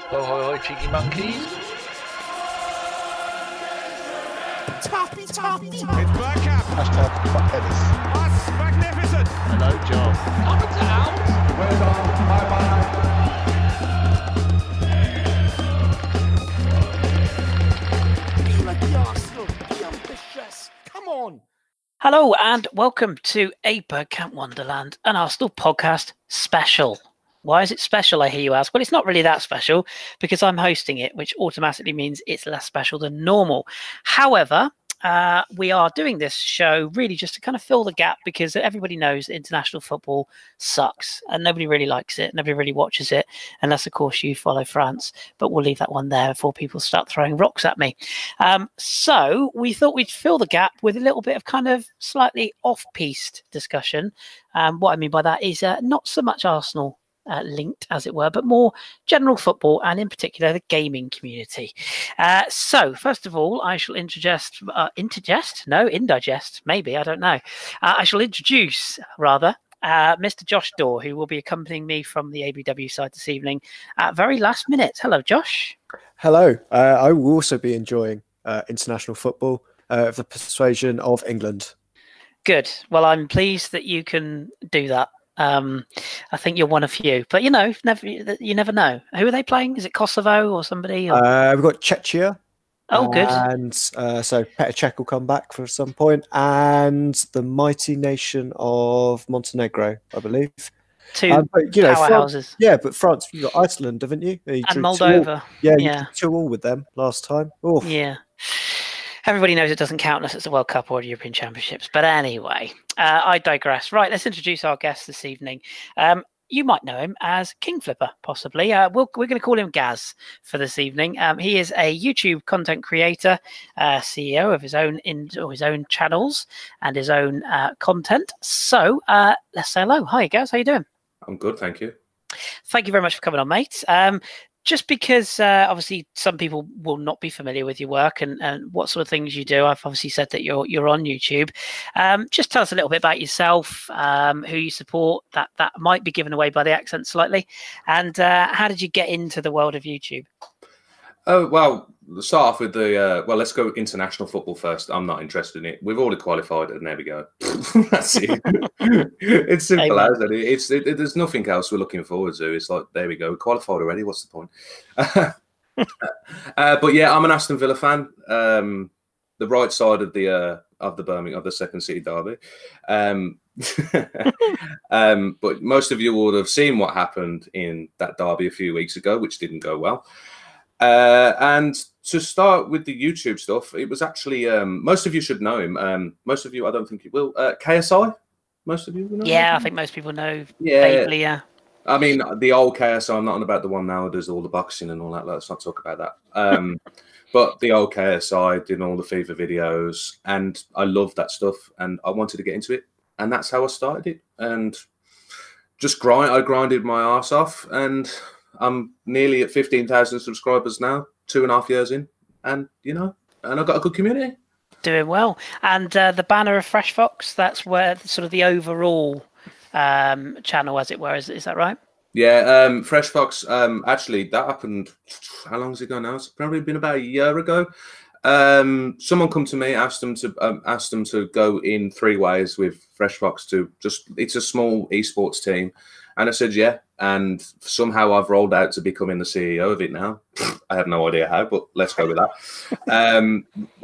Ho, ho, ho, cheeky monkeys. Toppy. It's Bergkamp. Hashtag fuck Dennis. That's magnificent. Hello, John. Up and out. Well done. Bye-bye. Be like the Arsenal. Be ambitious. Come on. Hello and welcome to a Bergkamp Wonderland, an Arsenal podcast special. Why is it special, I hear you ask? Well, it's not really that special because I'm hosting it, which automatically means it's less special than normal. However, we are doing this show really just to kind of fill the gap because everybody knows that international football sucks and nobody really likes it. Nobody really watches it unless, of course, you follow France. But we'll leave that one there before people start throwing rocks at me. So we thought we'd fill the gap with a little bit of kind of slightly off-piste discussion. What I mean by that is not so much Arsenal linked, as it were, but more general football and in particular the gaming community. So first of all, I shall indigest, maybe, I don't know. I shall introduce, rather, Mr. Josh Daw, who will be accompanying me from the ABW side this evening at very last minute. Hello, Josh. Hello. I will also be enjoying international football of the persuasion of England. Good. Well, I'm pleased that you can do that. I think you're one of few, but you never know. Who are they playing? Is it Kosovo or somebody? Or... We've got Czechia. Oh, good. And so Petr Cech will come back for some point, and the mighty nation of Montenegro, I believe. Two powerhouses. But France, you've got Iceland, haven't you? And Moldova. You drew 2-2 with them last time. Oof. Yeah. Everybody knows it doesn't count unless it's a World Cup or European Championships. But anyway, I digress. Right, let's introduce our guest this evening. You might know him as King Flipper, possibly. We're going to call him Gaz for this evening. He is a YouTube content creator, CEO of his own channels and his own content. So let's say hello. Hi, Gaz. How you doing? I'm good, thank you. Thank you very much for coming on, mate. Just because obviously some people will not be familiar with your work and what sort of things you do. I've obviously said that you're on YouTube. Just tell us a little bit about yourself, who you support. That might be given away by the accent slightly. And how did you get into the world of YouTube? Oh, well, let's start off with let's go international football first. I'm not interested in it. We've already qualified and there we go. That's it. It's simple as that. There's nothing else we're looking forward to. It's like, there we go. We qualified already. What's the point? But yeah, I'm an Aston Villa fan. The right side of the Birmingham, of the Second City derby. But most of you would have seen what happened in that derby a few weeks ago, which didn't go well. And to start with the YouTube stuff, it was actually most of you should know him. Most of you, I don't think you will. KSI, most of you will know. Yeah, I think most people know. Yeah, vaguely, yeah. I mean, the old KSI. I'm not on about the one now who does all the boxing and all that. Let's not talk about that. But the old KSI did all the FIFA videos, and I loved that stuff, and I wanted to get into it, and that's how I started it, and just I grinded my arse off, and I'm nearly at 15,000 subscribers now, 2.5 years in, and I've got a good community. Doing well. And the banner of Fresh Fox, that's where sort of the overall channel, as it were, is that right? Yeah, Fresh Fox, actually, that happened, how long ago now? It's probably been about a year ago. Someone come to me, asked them to go in 3 ways with Fresh Fox it's a small esports team. And I said, yeah. And somehow I've rolled out to becoming the CEO of it now. I have no idea how, but let's go with that.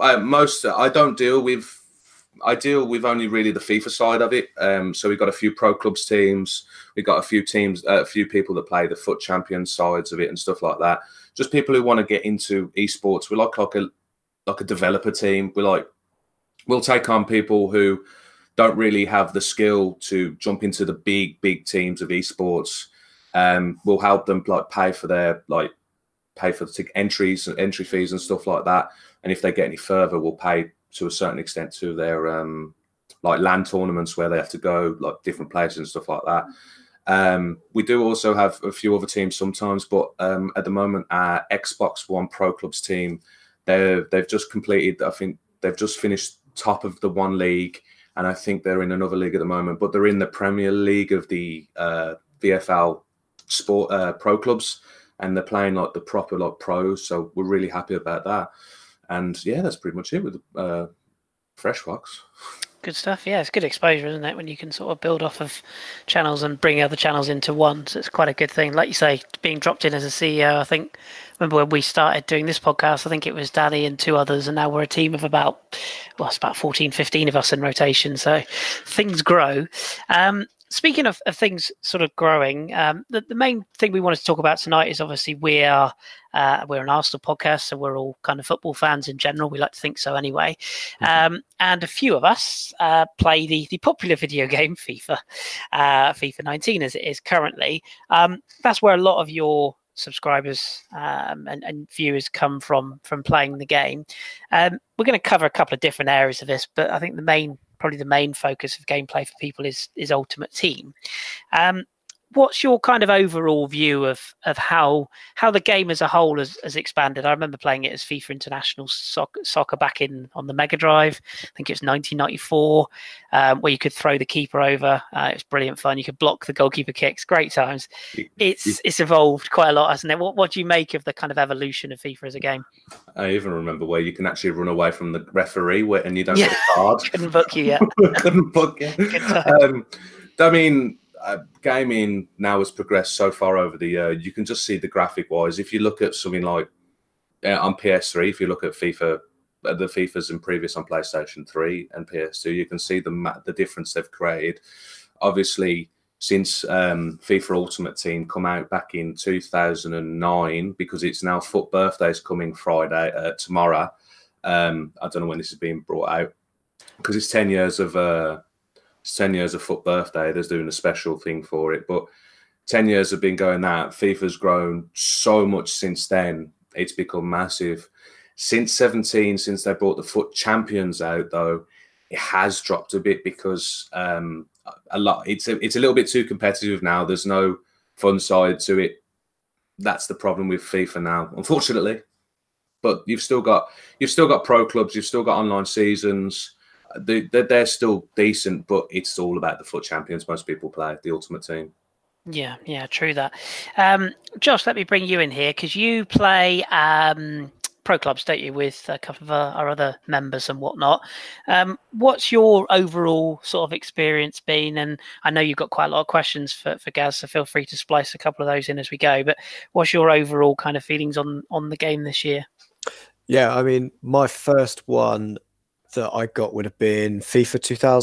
I deal with only really the FIFA side of it. So we've got a few pro clubs teams. We've got a few teams, a few people that play the foot champion sides of it and stuff like that. Just people who want to get into esports. We're like a developer team. We'll take on people who don't really have the skill to jump into the big teams of esports. We'll help them pay for the entry fees and stuff like that. And if they get any further, we'll pay to a certain extent to their LAN tournaments where they have to go, like different places and stuff like that. We do also have a few other teams sometimes, but at the moment, our Xbox One Pro Clubs team, they've just completed. I think they've just finished top of the one league. And I think they're in another league at the moment, but they're in the Premier League of the VFL sport pro clubs. and they're playing like the proper like pros. So we're really happy about that. And yeah, that's pretty much it with Fresh Fox. Good stuff. Yeah, it's good exposure, isn't it? When you can sort of build off of channels and bring other channels into one. So it's quite a good thing. Like you say, being dropped in as a CEO, I think, remember when we started doing this podcast, I think it was Danny and 2 others, and now we're a team of about 14, 15 of us in rotation. So things grow. Speaking of things sort of growing, the main thing we wanted to talk about tonight is obviously we're an Arsenal podcast, so we're all kind of football fans in general. We like to think so anyway. And a few of us play the popular video game FIFA, FIFA 19 as it is currently. That's where a lot of your subscribers and viewers come from playing the game. We're going to cover a couple of different areas of this, but I think probably the main focus of gameplay for people is Ultimate Team. What's your kind of overall view of how the game as a whole has expanded? I remember playing it as FIFA International Soccer back on the Mega Drive. I think it was 1994, where you could throw the keeper over. It was brilliant fun. You could block the goalkeeper kicks. Great times. It's evolved quite a lot, hasn't it? What do you make of the kind of evolution of FIFA as a game? I even remember where you can actually run away from the referee and you don't get a card. Couldn't book you yet. Couldn't book you. I mean, gaming now has progressed so far over the year. You can just see the graphic wise. If you look at something like on PS3, if you look at FIFA, the FIFAs and previous on PlayStation 3 and PS2, you can see the difference they've created. Obviously, since FIFA Ultimate Team come out back in 2009, because it's now FUT Birthday's coming tomorrow. I don't know when this is being brought out, because it's 10 years of 10 years of FUT Birthday. They're doing a special thing for it, but 10 years have been going that. FIFA's grown so much since then. It's become massive. Since 17, since they brought the FUT Champions out, though, it has dropped a bit because it's a little bit too competitive now. There's no fun side to it. That's the problem with FIFA now, unfortunately. But you've still got pro clubs, you've still got online seasons. They're still decent, but it's all about the FUT Champions. Most people play the Ultimate Team. Yeah, true that. Josh, let me bring you in here because you play pro clubs, don't you, with a couple of our other members and whatnot. What's your overall sort of experience been? And I know you've got quite a lot of questions for Gaz, so feel free to splice a couple of those in as we go. But what's your overall kind of feelings on the game this year? Yeah, I mean, my first one that I got would have been FIFA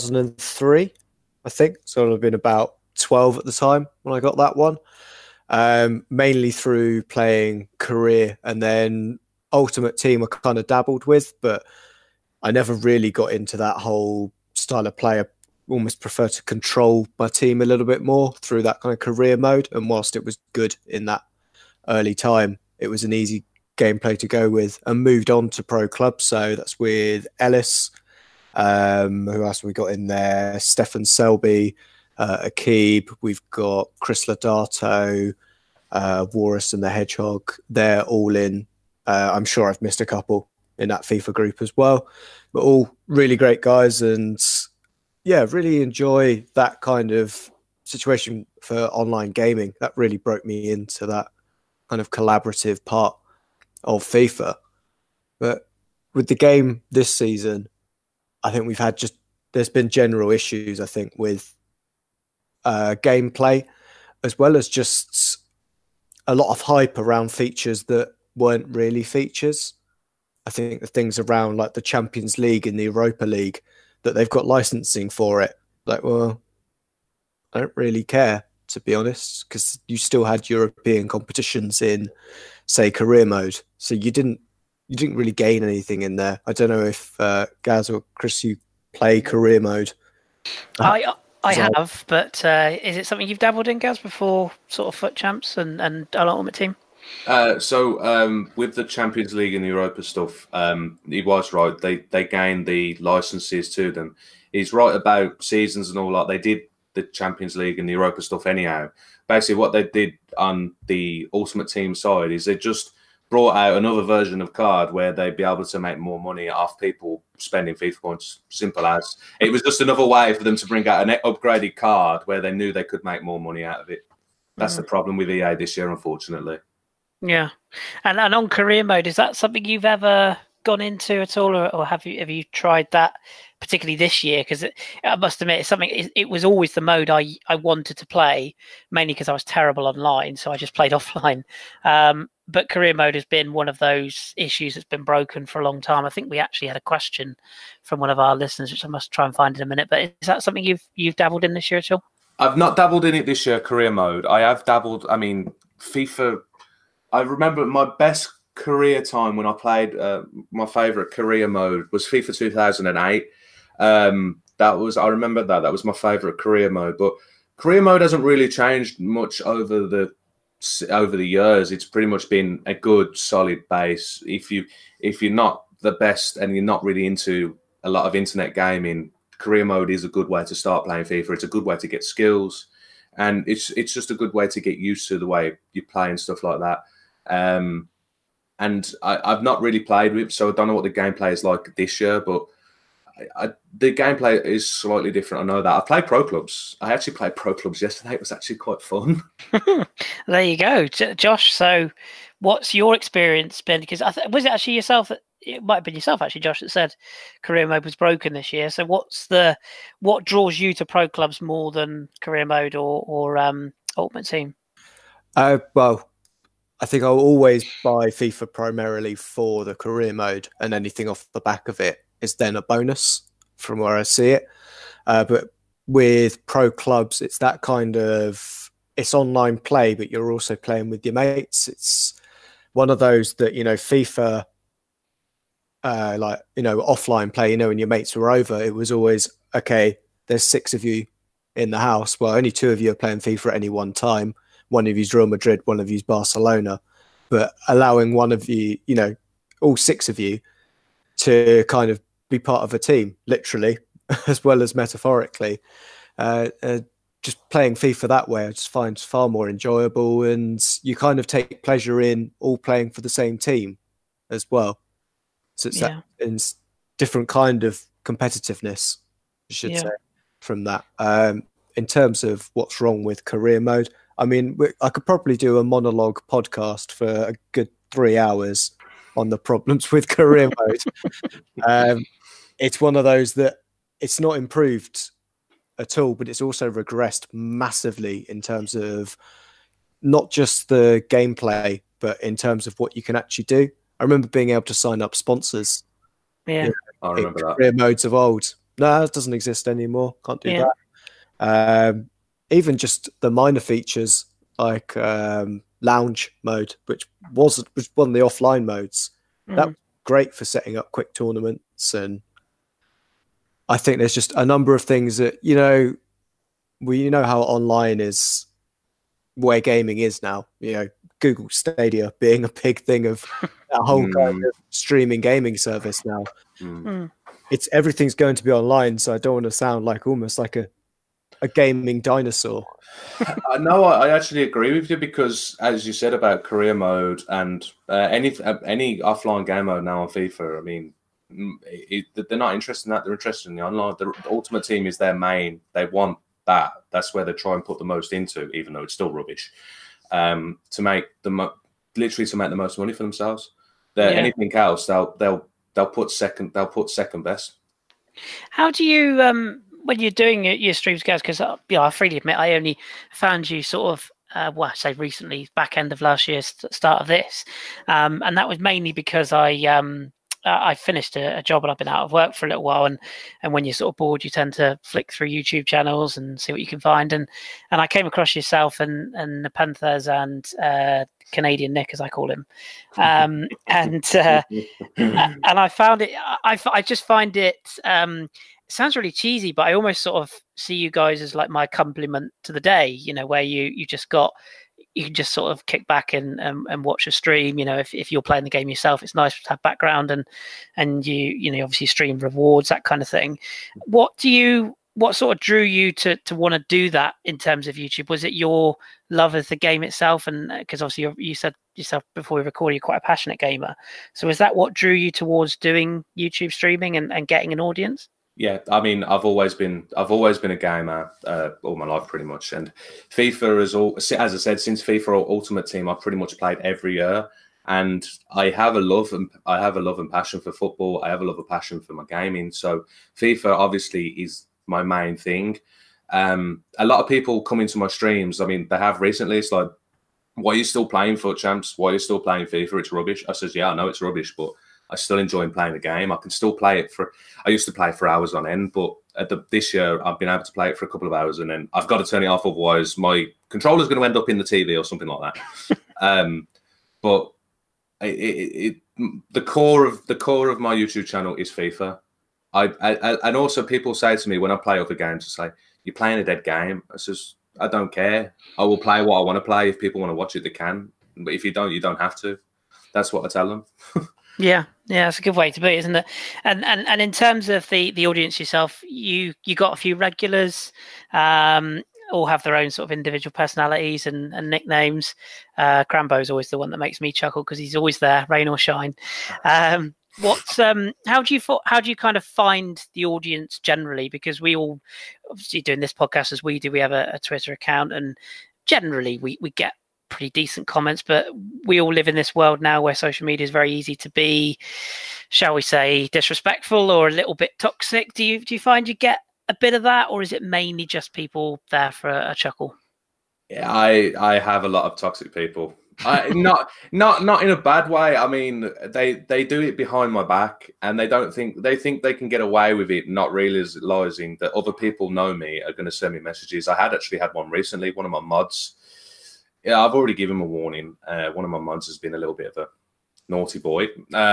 2003, I think. So it would have been about 12 at the time when I got that one. Mainly through playing career, and then Ultimate Team I kind of dabbled with, but I never really got into that whole style of play. I almost prefer to control my team a little bit more through that kind of career mode. And whilst it was good in that early time, it was an easy gameplay to go with, and moved on to pro clubs. So that's with Ellis. Who else have we got in there? Stefan Selby, Akib. We've got Chris Lodato, Walrus and the Hedgehog. They're all in. I'm sure I've missed a couple in that FIFA group as well, but all really great guys. And yeah, really enjoy that kind of situation for online gaming. That really broke me into that kind of collaborative part of FIFA. But with the game this season, I think there's been general issues, I think, with gameplay, as well as just a lot of hype around features that weren't really features. I think the things around like the Champions League and the Europa League, that they've got licensing for it. Like, well, I don't really care, to be honest, because you still had European competitions in, say, career mode. So you didn't really gain anything in there. I don't know if Gaz or Chris, you play career mode. I have, but is it something you've dabbled in, Gaz, before sort of FUT Champs and Ultimate Team? So with the Champions League and the Europa stuff, he was right. They gained the licenses to them. He's right about seasons and all that. They did the Champions League and the Europa stuff anyhow. Basically, what they did on the Ultimate Team side is they just brought out another version of card where they'd be able to make more money off people spending FIFA points. Simple as. It was just another way for them to bring out an upgraded card where they knew they could make more money out of it. That's the problem with EA this year, unfortunately. Yeah, and on career mode, is that something you've ever gone into at all, or have you tried that particularly this year? Because I must admit, it's something. It was always the mode I wanted to play, mainly because I was terrible online, so I just played offline. But career mode has been one of those issues that's been broken for a long time. I think we actually had a question from one of our listeners, which I must try and find in a minute. But is that something you've dabbled in this year at all? I've not dabbled in it this year, career mode. I have dabbled. I mean, FIFA. I remember my best career time when I played. My favorite career mode was FIFA 2008. I remember that was my favorite career mode. But career mode hasn't really changed much over the years. It's pretty much been a good solid base. If you're not the best and you're not really into a lot of internet gaming, career mode is a good way to start playing FIFA. It's a good way to get skills, and it's just a good way to get used to the way you play and stuff like that. And I've not really played with it, so I don't know what the gameplay is like this year, but the gameplay is slightly different. I know that. I played Pro Clubs. I actually played Pro Clubs yesterday. It was actually quite fun. There you go, Josh. So, what's your experience been? Because was it actually yourself that it might have been yourself actually, Josh, that said career mode was broken this year. So, what draws you to Pro Clubs more than career mode or Ultimate Team? Well, I think I'll always buy FIFA primarily for the career mode, and anything off the back of it is then a bonus from where I see it. But with Pro Clubs, it's that kind of, it's online play, but you're also playing with your mates. It's one of those that, FIFA, offline play, when your mates were over, it was always, okay, there's 6 of you in the house. Well, only 2 of you are playing FIFA at any one time. One of you's Real Madrid, one of you's Barcelona. But allowing one of you, all 6 of you to kind of be part of a team, literally, as well as metaphorically. Just playing FIFA that way, I just find far more enjoyable, and you kind of take pleasure in all playing for the same team as well. So it's that different kind of competitiveness, I should say, from that. In terms of what's wrong with career mode, I mean, I could probably do a monologue podcast for a good 3 hours on the problems with career mode. It's one of those that it's not improved at all, but it's also regressed massively in terms of not just the gameplay, but in terms of what you can actually do. I remember being able to sign up sponsors. Yeah, I remember that. Career modes of old. No, it doesn't exist anymore. Can't do that. Even just the minor features like lounge mode, which was one of the offline modes. That was great for setting up quick tournaments, and I think there's just a number of things that we know how online is, where gaming is now. Google Stadia being a big thing of that whole kind of streaming gaming service now. It's everything's going to be online, so I don't want to sound like almost like a gaming dinosaur. No, I actually agree with you, because as you said about career mode and any offline game mode now on FIFA, I mean, they're not interested in that. They're interested in the online. The Ultimate Team is their main. They want that. That's where they try and put the most into, even though it's still rubbish. To make literally to make the most money for themselves. Anything else, they'll put second. They'll put second best. How do you when you're doing your streams, guys? Because I freely admit I only found you sort of I say recently, back end of last year, start of this, and that was mainly because I finished a job and I've been out of work for a little while, and when you're sort of bored, you tend to flick through YouTube channels and see what you can find, and I came across yourself and Nepenthes and Canadian Nick, as I call him, and I found it. I just find it. It sounds really cheesy, but I almost sort of see you guys as like my compliment to the day. Where you can just sort of kick back and watch a stream. If you're playing the game yourself, it's nice to have background and you obviously stream rewards, that kind of thing. What sort of drew you to want to do that in terms of YouTube? Was it your love of the game itself? And because obviously you said yourself before we recorded, you're quite a passionate gamer. So is that what drew you towards doing YouTube streaming and getting an audience? Yeah, I mean, I've always been a gamer all my life, pretty much. And FIFA as I said, since FIFA Ultimate Team, I've pretty much played every year. And I have a love and passion for football. I have a love and passion for my gaming. So FIFA obviously is my main thing. A lot of people come into my streams. I mean, they have recently. It's like, why are you still playing Foot Champs? Why are you still playing FIFA? It's rubbish. I says, yeah, I know it's rubbish, but I still enjoy playing the game. I can still play it I used to play for hours on end, but this year I've been able to play it for a couple of hours, and then I've got to turn it off. Otherwise, my controller's going to end up in the TV or something like that. But the core of my YouTube channel is FIFA. And also people say to me when I play other games, it's like, you're playing a dead game. I says, I don't care. I will play what I want to play. If people want to watch it, they can. But if you don't have to. That's what I tell them. Yeah, it's a good way to be, isn't it? And in terms of the audience yourself, you got a few regulars, all have their own sort of individual personalities and nicknames. Crambo's always the one that makes me chuckle because he's always there, rain or shine. How do you kind of find the audience generally? Because we all obviously doing this podcast as we do, we have a Twitter account, and generally we get pretty decent comments, but we all live in this world now where social media is very easy to be, shall we say, disrespectful or a little bit toxic. Do you find you get a bit of that, or is it mainly just people there for a chuckle? Yeah, I have a lot of toxic people. Not in a bad way. I mean, they do it behind my back, and they think they can get away with it, not realizing that other people know me are going to send me messages. I actually had one recently. One of my mods. Yeah, I've already given him a warning. One of my mods has been a little bit of a naughty boy.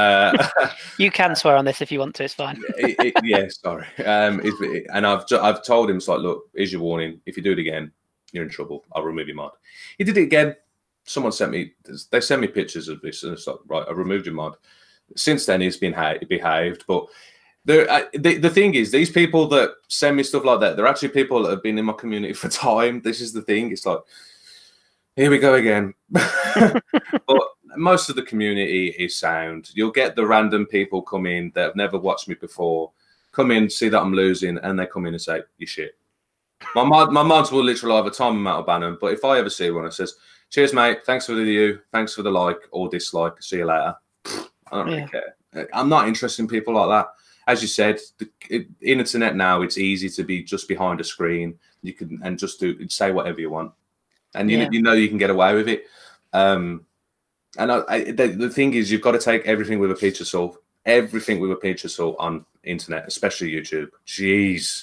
You can swear on this if you want to. It's fine. Yeah, sorry. And I've told him, it's like, look, here's your warning. If you do it again, you're in trouble. I'll remove your mod. He did it again. Someone sent me pictures of this, and it's like, right, I removed your mod. Since then, he's been behaved. But the thing is, these people that send me stuff like that, they're actually people that have been in my community for time. This is the thing. It's like, here we go again. But most of the community is sound. You'll get the random people come in that have never watched me before, come in, see that I'm losing, and they come in and say, you shit. My mods will literally either time them out or ban them. But if I ever see one that says, cheers, mate, thanks for the view, thanks for the like or dislike, see you later, I don't really care. I'm not interested in people like that. As you said, the internet now, it's easy to be just behind a screen. You can and just say whatever you want. And you know you can get away with it. And the thing is, you've got to take everything with a pinch of salt. Everything with a pinch of salt on internet, especially YouTube. Jeez.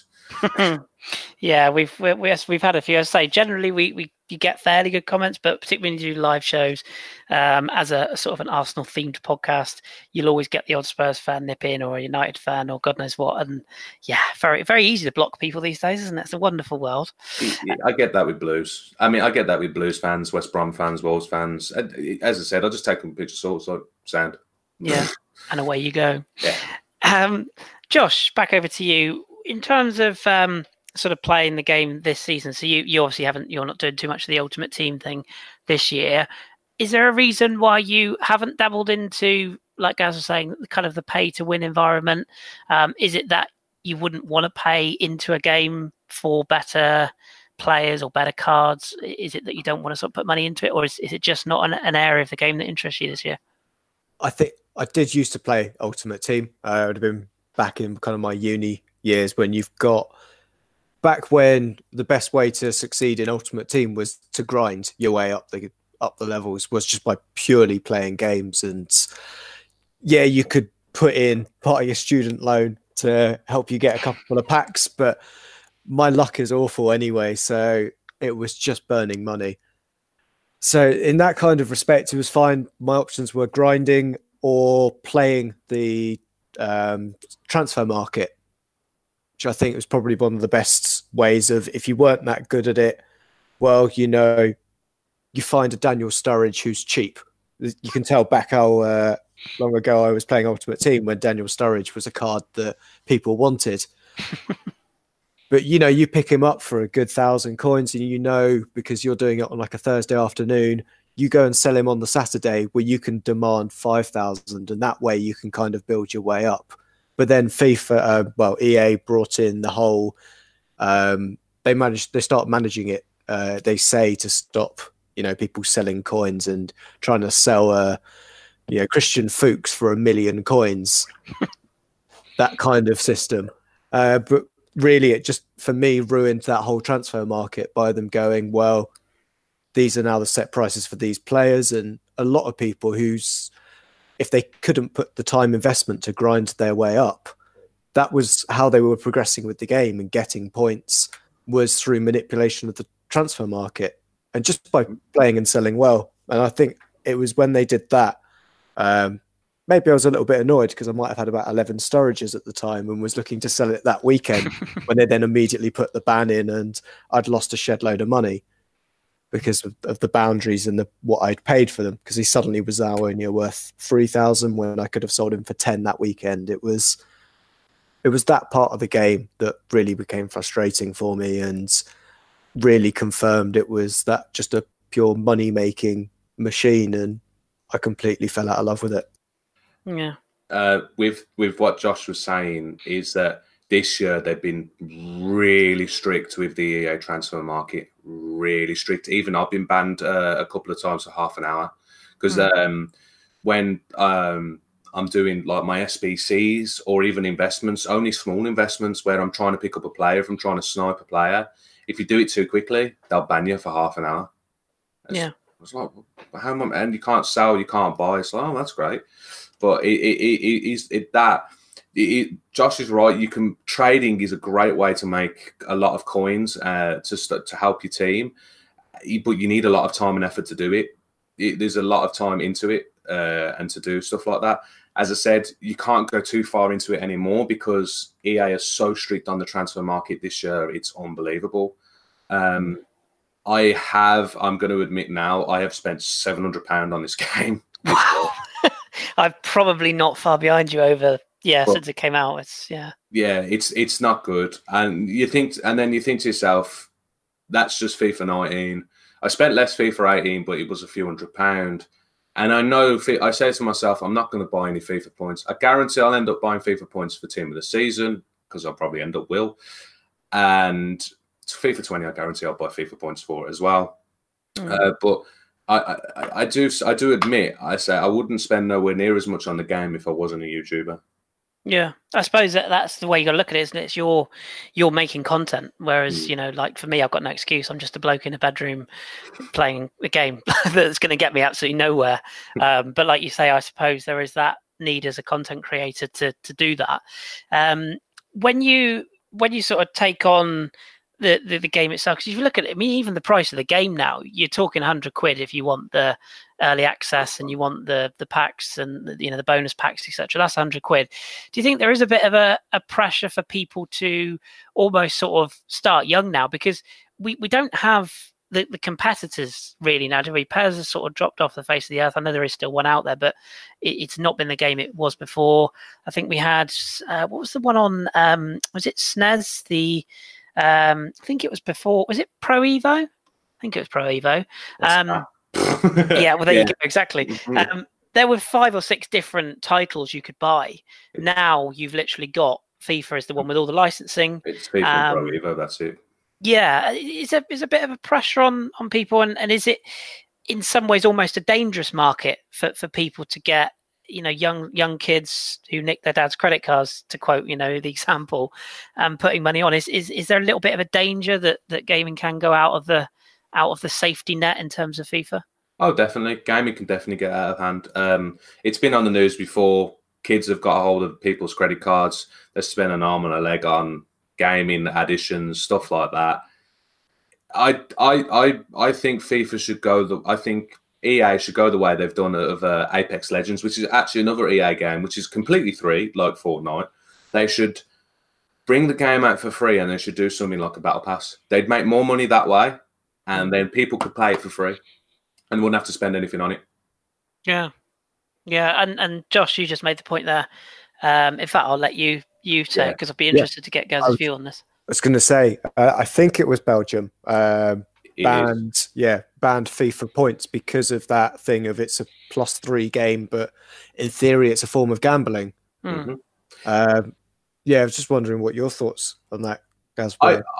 Yeah, we've had a few. As I say, generally you get fairly good comments, but particularly when you do live shows, as a sort of an Arsenal themed podcast, you'll always get the odd Spurs fan nip in or a United fan or God knows what. And yeah, very, very easy to block people these days, isn't it? It's a wonderful world. I get that with Blues. I mean, I get that with Blues fans, West Brom fans, Wolves fans. As I said, I just take them a picture of salt, so sound. Yeah, and away you go. Yeah. Josh, back over to you. In terms of sort of playing the game this season, so you obviously you're not doing too much of the Ultimate Team thing this year. Is there a reason why you haven't dabbled into, like Gaz was saying, kind of the pay to win environment? Is it that you wouldn't want to pay into a game for better players or better cards? Is it that you don't want to sort of put money into it, or is it just not an area of the game that interests you this year? I think I did used to play Ultimate Team. I would have been back in kind of my uni years when you've got back when the best way to succeed in Ultimate Team was to grind your way up the levels, was just by purely playing games. And yeah, you could put in part of your student loan to help you get a couple of packs, but my luck is awful anyway, so it was just burning money. So in that kind of respect, it was fine. My options were grinding or playing the transfer market, which I think was probably one of the best ways of, if you weren't that good at it, well, you know, you find a Daniel Sturridge who's cheap. You can tell back how long ago I was playing Ultimate Team when Daniel Sturridge was a card that people wanted. But, you know, you pick him up for a good 1,000 coins and, you know, because you're doing it on like a Thursday afternoon, you go and sell him on the Saturday where you can demand 5,000, and that way you can kind of build your way up. But then FIFA, EA brought in the whole. They start managing it. They say to stop, people selling coins and trying to sell, Christian Fuchs for 1 million coins. That kind of system. But really, it just, for me, ruined that whole transfer market by them going, well, these are now the set prices for these players. And a lot of people if they couldn't put the time investment to grind their way up, that was how they were progressing with the game and getting points, was through manipulation of the transfer market and just by playing and selling well. And I think it was when they did that, maybe I was a little bit annoyed because I might have had about 11 storages at the time and was looking to sell it that weekend when they then immediately put the ban in, and I'd lost a shed load of money because of the boundaries and what I'd paid for them, because he suddenly was now only worth 3,000 when I could have sold him for 10 that weekend. It was that part of the game that really became frustrating for me and really confirmed it was that just a pure money-making machine, and I completely fell out of love with it. Yeah. With what Josh was saying is that this year they've been really strict with the EA transfer market, really strict. Even I've been banned a couple of times for half an hour because when I'm doing like my SBCs or even investments, only small investments where I'm trying to pick up a player, if I'm trying to snipe a player, if you do it too quickly, they'll ban you for half an hour. I was like, how much? And you can't sell, you can't buy. It's like, oh, that's great. But Josh is right. Trading is a great way to make a lot of coins to help your team, but you need a lot of time and effort to do it. There's a lot of time into it and to do stuff like that. As I said, you can't go too far into it anymore because EA is so strict on the transfer market this year. It's unbelievable. I'm going to admit now, I have spent £700 on this game. Wow. I'm probably not far behind you since it came out. It's not good. And then you think to yourself, that's just FIFA 19. I spent less FIFA 18, but it was a few £100. And I know, I say to myself, I'm not going to buy any FIFA points. I guarantee I'll end up buying FIFA points for Team of the Season, because I'll probably end up will. And FIFA 20, I guarantee I'll buy FIFA points for it as well. But I do admit, I say I wouldn't spend nowhere near as much on the game if I wasn't a YouTuber. Yeah, I suppose that's the way you got to look at it, isn't it? It's you're making content, whereas like for me, I've got no excuse. I'm just a bloke in a bedroom playing a game that's going to get me absolutely nowhere. But like you say, I suppose there is that need as a content creator to do that. When you sort of take on the game itself, because if you look at it, I mean, even the price of the game now, you're talking £100 if you want the early access and you want the packs and the bonus packs, etc. That's £100. Do you think there is a bit of a pressure for people to almost sort of start young now, because we don't have the competitors really now, do we? PES has sort of dropped off the face of the earth. I know there is still one out there, but it's not been the game it was before. I think we had what was the one on was it SNES? I think it was before. Was it Pro Evo? I think it was Pro Evo. Yeah, well, there you go. Exactly. There were 5 or 6 different titles you could buy. Now you've literally got FIFA is the one with all the licensing. It's FIFA and Pro Evo. That's it. Yeah, is a bit of a pressure on people, and is it in some ways almost a dangerous market for people to get young kids who nick their dad's credit cards, to quote the example, putting money on? Is there a little bit of a danger that gaming can go out of the safety net in terms of FIFA? Oh, definitely. Gaming can definitely get out of hand. It's been on the news before. Kids have got a hold of people's credit cards. They spend an arm and a leg on gaming additions, stuff like that. I think FIFA should go. I think EA should go the way they've done of Apex Legends, which is actually another EA game, which is completely free, like Fortnite. They should bring the game out for free, and they should do something like a Battle Pass. They'd make more money that way, and then people could play it for free and wouldn't have to spend anything on it. Yeah. And Josh, you just made the point there. In fact, I'll let you say, because I'd be interested to get Gaz's view on this. I was going to say, I think it was Belgium banned FIFA points because of that thing of it's a +3 game, but in theory it's a form of gambling. Mm-hmm. Yeah, I was just wondering what your thoughts on that, Gaz.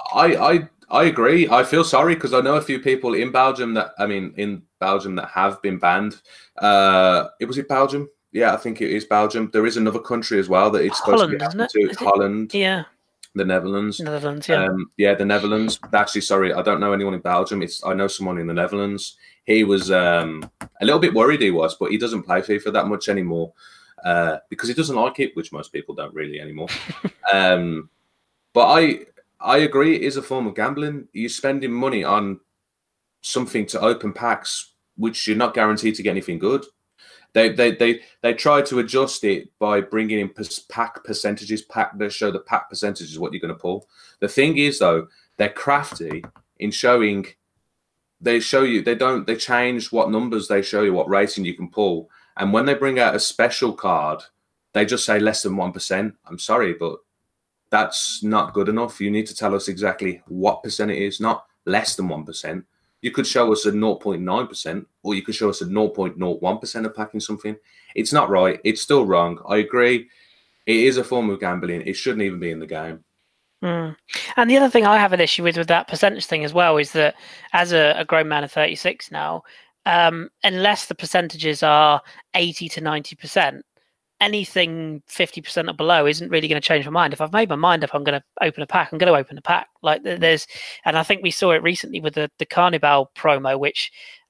I agree. I feel sorry because I know a few people in Belgium that have been banned. Was it Belgium? Yeah, I think it is Belgium. There is another country as well that it's supposed to be Holland, isn't happening it? to. Holland. Yeah, The Netherlands. Netherlands. Yeah. The Netherlands. Actually, sorry, I don't know anyone in Belgium. I know someone in the Netherlands. He was a little bit worried. He was, but he doesn't play FIFA that much anymore because he doesn't like it, which most people don't really anymore. But I agree. It is a form of gambling. You're spending money on something to open packs, which you're not guaranteed to get anything good. They try to adjust it by bringing in pack percentages. They show the pack percentages what you're going to pull. The thing is, though, they're crafty in showing. They change what numbers they show you, what rating you can pull, and when they bring out a special card, they just say less than 1%. I'm sorry, but that's not good enough. You need to tell us exactly what percent it is, not less than 1%. You could show us a 0.9%, or you could show us a 0.01% of packing something. It's not right. It's still wrong. I agree. It is a form of gambling. It shouldn't even be in the game. And the other thing I have an issue with that percentage thing as well is that as a grown man of 36 now, unless the percentages are 80 to 90%, anything 50% or below isn't really going to change my mind. If I've made my mind up, I'm going to open a pack. I'm going to open a pack. Like there's, and I think we saw it recently with the Carnival promo, which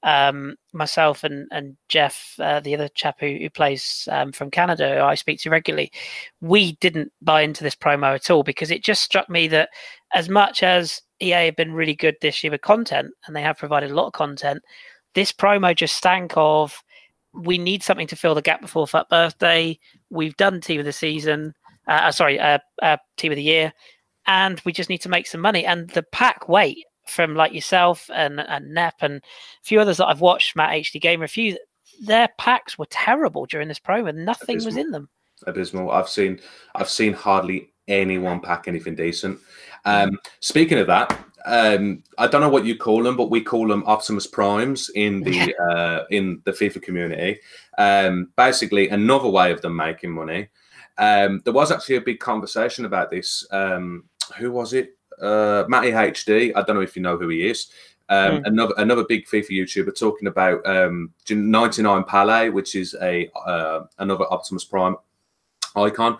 myself and Jeff, the other chap who plays from Canada, who I speak to regularly, we didn't buy into this promo at all because it just struck me that as much as EA have been really good this year with content, and they have provided a lot of content, this promo just stank of, we need something to fill the gap before Fat Birthday. We've done Team of the Season, Team of the Year, and we just need to make some money. And the pack weight from like yourself and Nep and a few others that I've watched, Matt HD Gamer, their packs were terrible during this promo. Nothing was in them. Abysmal. I've seen hardly anyone pack anything decent. Speaking of that, I don't know what you call them, but we call them Optimus Primes in the FIFA community. Basically, another way of them making money. There was actually a big conversation about this. Who was it? Matty HD. I don't know if you know who he is. Another big FIFA YouTuber talking about 99 Pele, which is another Optimus Prime icon.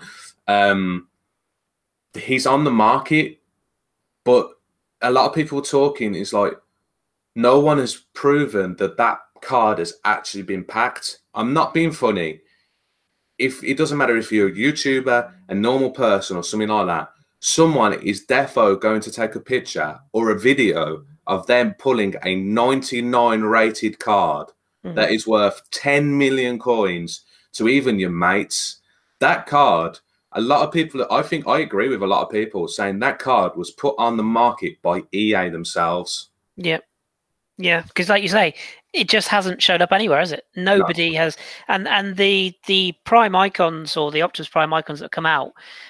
He's on the market, but a lot of people talking is like, no one has proven that card has actually been packed. I'm not being funny. If it doesn't matter if you're a YouTuber, a normal person, or something like that, someone is defo going to take a picture or a video of them pulling a 99 rated card that is worth 10 million coins to even your mates. That card, a lot of people, I think I agree with a lot of people saying that card was put on the market by EA themselves. Yep. Yeah, because like you say, it just hasn't showed up anywhere, has it? Nobody has. And the Prime icons or the Optimus Prime icons that come out,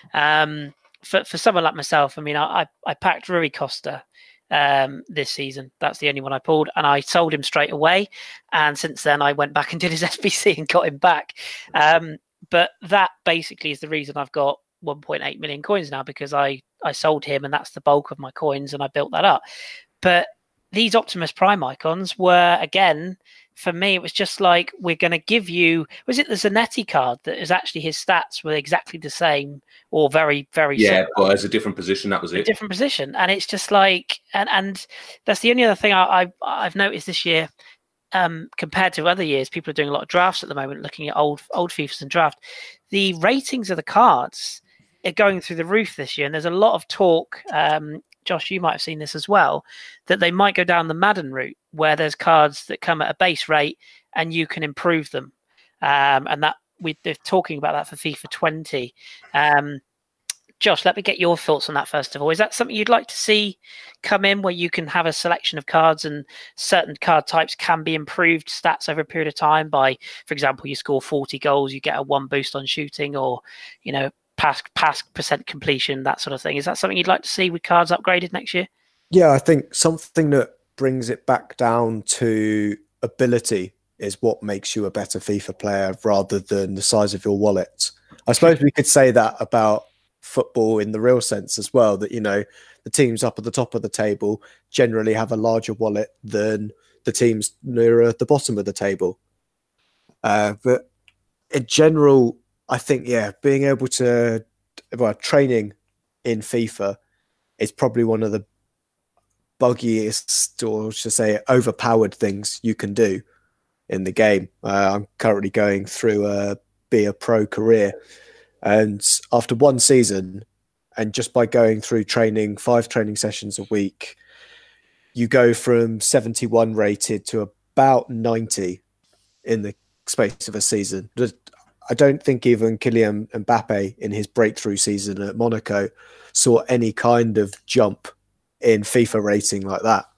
for someone like myself, I mean, I packed Rui Costa this season. That's the only one I pulled, and I sold him straight away. And since then, I went back and did his SBC and got him back. But that basically is the reason I've got 1.8 million coins now, because I sold him, and that's the bulk of my coins, and I built that up. But these Optimus Prime icons were, again, for me, it was just like, we're going to give you, was it the Zanetti card that is actually his stats were exactly the same or very, very similar? But as a different position, that was it. A different position. And it's just like, and that's the only other thing I've noticed this year, compared to other years. People are doing a lot of drafts at the moment, looking at old FIFAs and draft. The ratings of the cards are going through the roof this year, and there's a lot of talk, Josh, you might have seen this as well, that they might go down the Madden route, where there's cards that come at a base rate and you can improve them. And that they're talking about that for FIFA 20. Josh, let me get your thoughts on that first of all. Is that something you'd like to see come in, where you can have a selection of cards and certain card types can be improved stats over a period of time by, for example, you score 40 goals, you get a 1 boost on shooting, or, you know, pass percent completion, that sort of thing. Is that something you'd like to see with cards upgraded next year? Yeah, I think something that brings it back down to ability is what makes you a better FIFA player rather than the size of your wallet. I suppose we could say that about football in the real sense as well, that, the teams up at the top of the table generally have a larger wallet than the teams nearer the bottom of the table. But in general, I think, being able to, training in FIFA is probably one of the buggiest, or should I say overpowered things you can do in the game. I'm currently going through be a pro career, and after one season, and just by going through training, 5 training sessions a week, you go from 71 rated to about 90 in the space of a season. I don't think even Kylian Mbappe in his breakthrough season at Monaco saw any kind of jump in FIFA rating like that.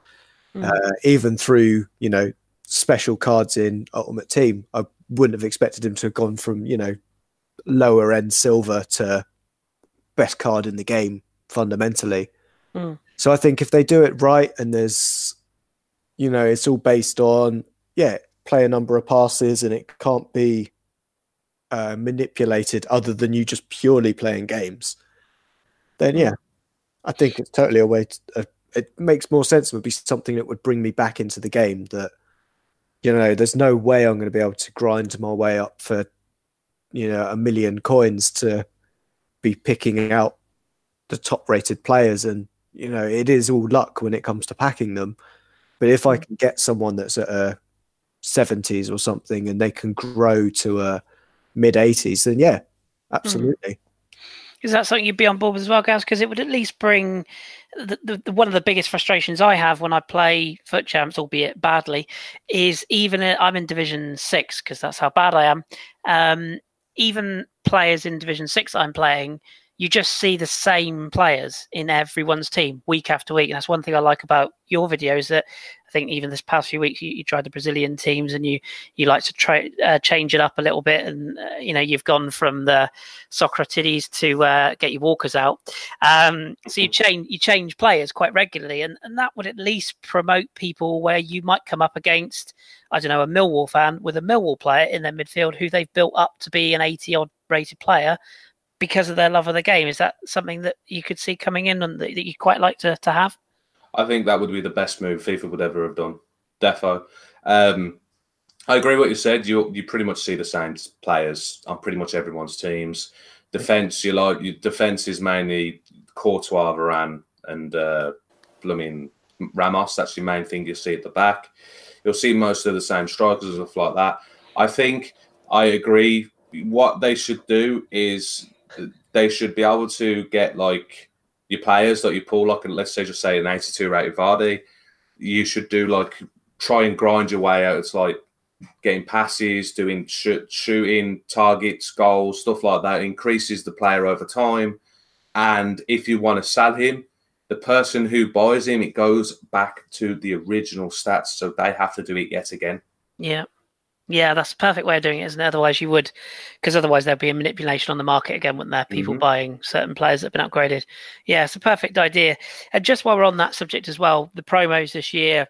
Even through, special cards in Ultimate Team, I wouldn't have expected him to have gone from, lower end silver to best card in the game fundamentally. So I think if they do it right, and there's, it's all based on, play a number of passes, and it can't be manipulated other than you just purely playing games, then I think it's totally a way to, it makes more sense. It would be something that would bring me back into the game, that, there's no way I'm going to be able to grind my way up for, 1 million coins to be picking out the top rated players. And, it is all luck when it comes to packing them. But if I can get someone that's at a 70s or something, and they can grow to a mid 80s, then absolutely. Is that something you'd be on board with as well, Gaz? Because it would at least bring the one of the biggest frustrations I have when I play Foot Champs, albeit badly, is I'm in Division 6 because that's how bad I am. Even players in Division 6 I'm playing, you just see the same players in everyone's team week after week. And that's one thing I like about your videos, that I think even this past few weeks, you tried the Brazilian teams, and you like to change it up a little bit. And, you've gone from the Socrates to get your walkers out. So you change players quite regularly. And that would at least promote people where you might come up against, I don't know, a Millwall fan with a Millwall player in their midfield who they've built up to be an 80-odd rated player because of their love of the game. Is that something that you could see coming in and that you quite like to have? I think that would be the best move FIFA would ever have done. Defo. I agree with what you said. You pretty much see the same players on pretty much everyone's teams. Defense, defense is mainly Courtois, Varane, and Ramos. That's your main thing you see at the back. You'll see most of the same strikers and stuff like that. I think I agree. What they should do is they should be able to get like your players that you pull, like let's say just say an 82 rated Vardy. You should do try and grind your way out. It's like getting passes, doing shooting, targets, goals, stuff like that. It increases the player over time. And if you want to sell him, the person who buys him, it goes back to the original stats, so they have to do it yet again. Yeah, that's a perfect way of doing it, isn't it? Otherwise you would, because otherwise there'd be a manipulation on the market again, wouldn't there? People buying certain players that have been upgraded. Yeah, it's a perfect idea. And just while we're on that subject as well, the promos this year,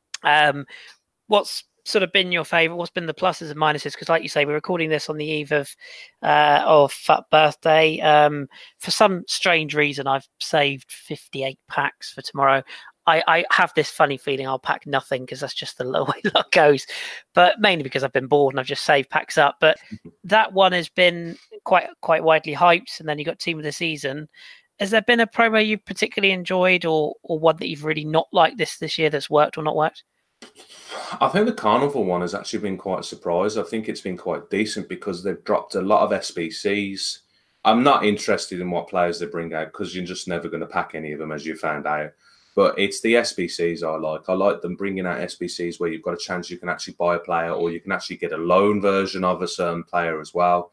what's sort of been your favourite? What's been the pluses and minuses? Because like you say, we're recording this on the eve of Fat Birthday. For some strange reason, I've saved 58 packs for tomorrow. I have this funny feeling I'll pack nothing because that's just the way luck goes, but mainly because I've been bored and I've just saved packs up. But that one has been quite widely hyped. And then you got Team of the Season. Has there been a promo you particularly enjoyed, or one that you've really not liked this year that's worked or not worked? I think the Carnival one has actually been quite a surprise. I think it's been quite decent because they've dropped a lot of SBCs. I'm not interested in what players they bring out because you're just never going to pack any of them, as you found out. But it's the SBCs I like. I like them bringing out SBCs where you've got a chance you can actually buy a player, or you can actually get a loan version of a certain player as well.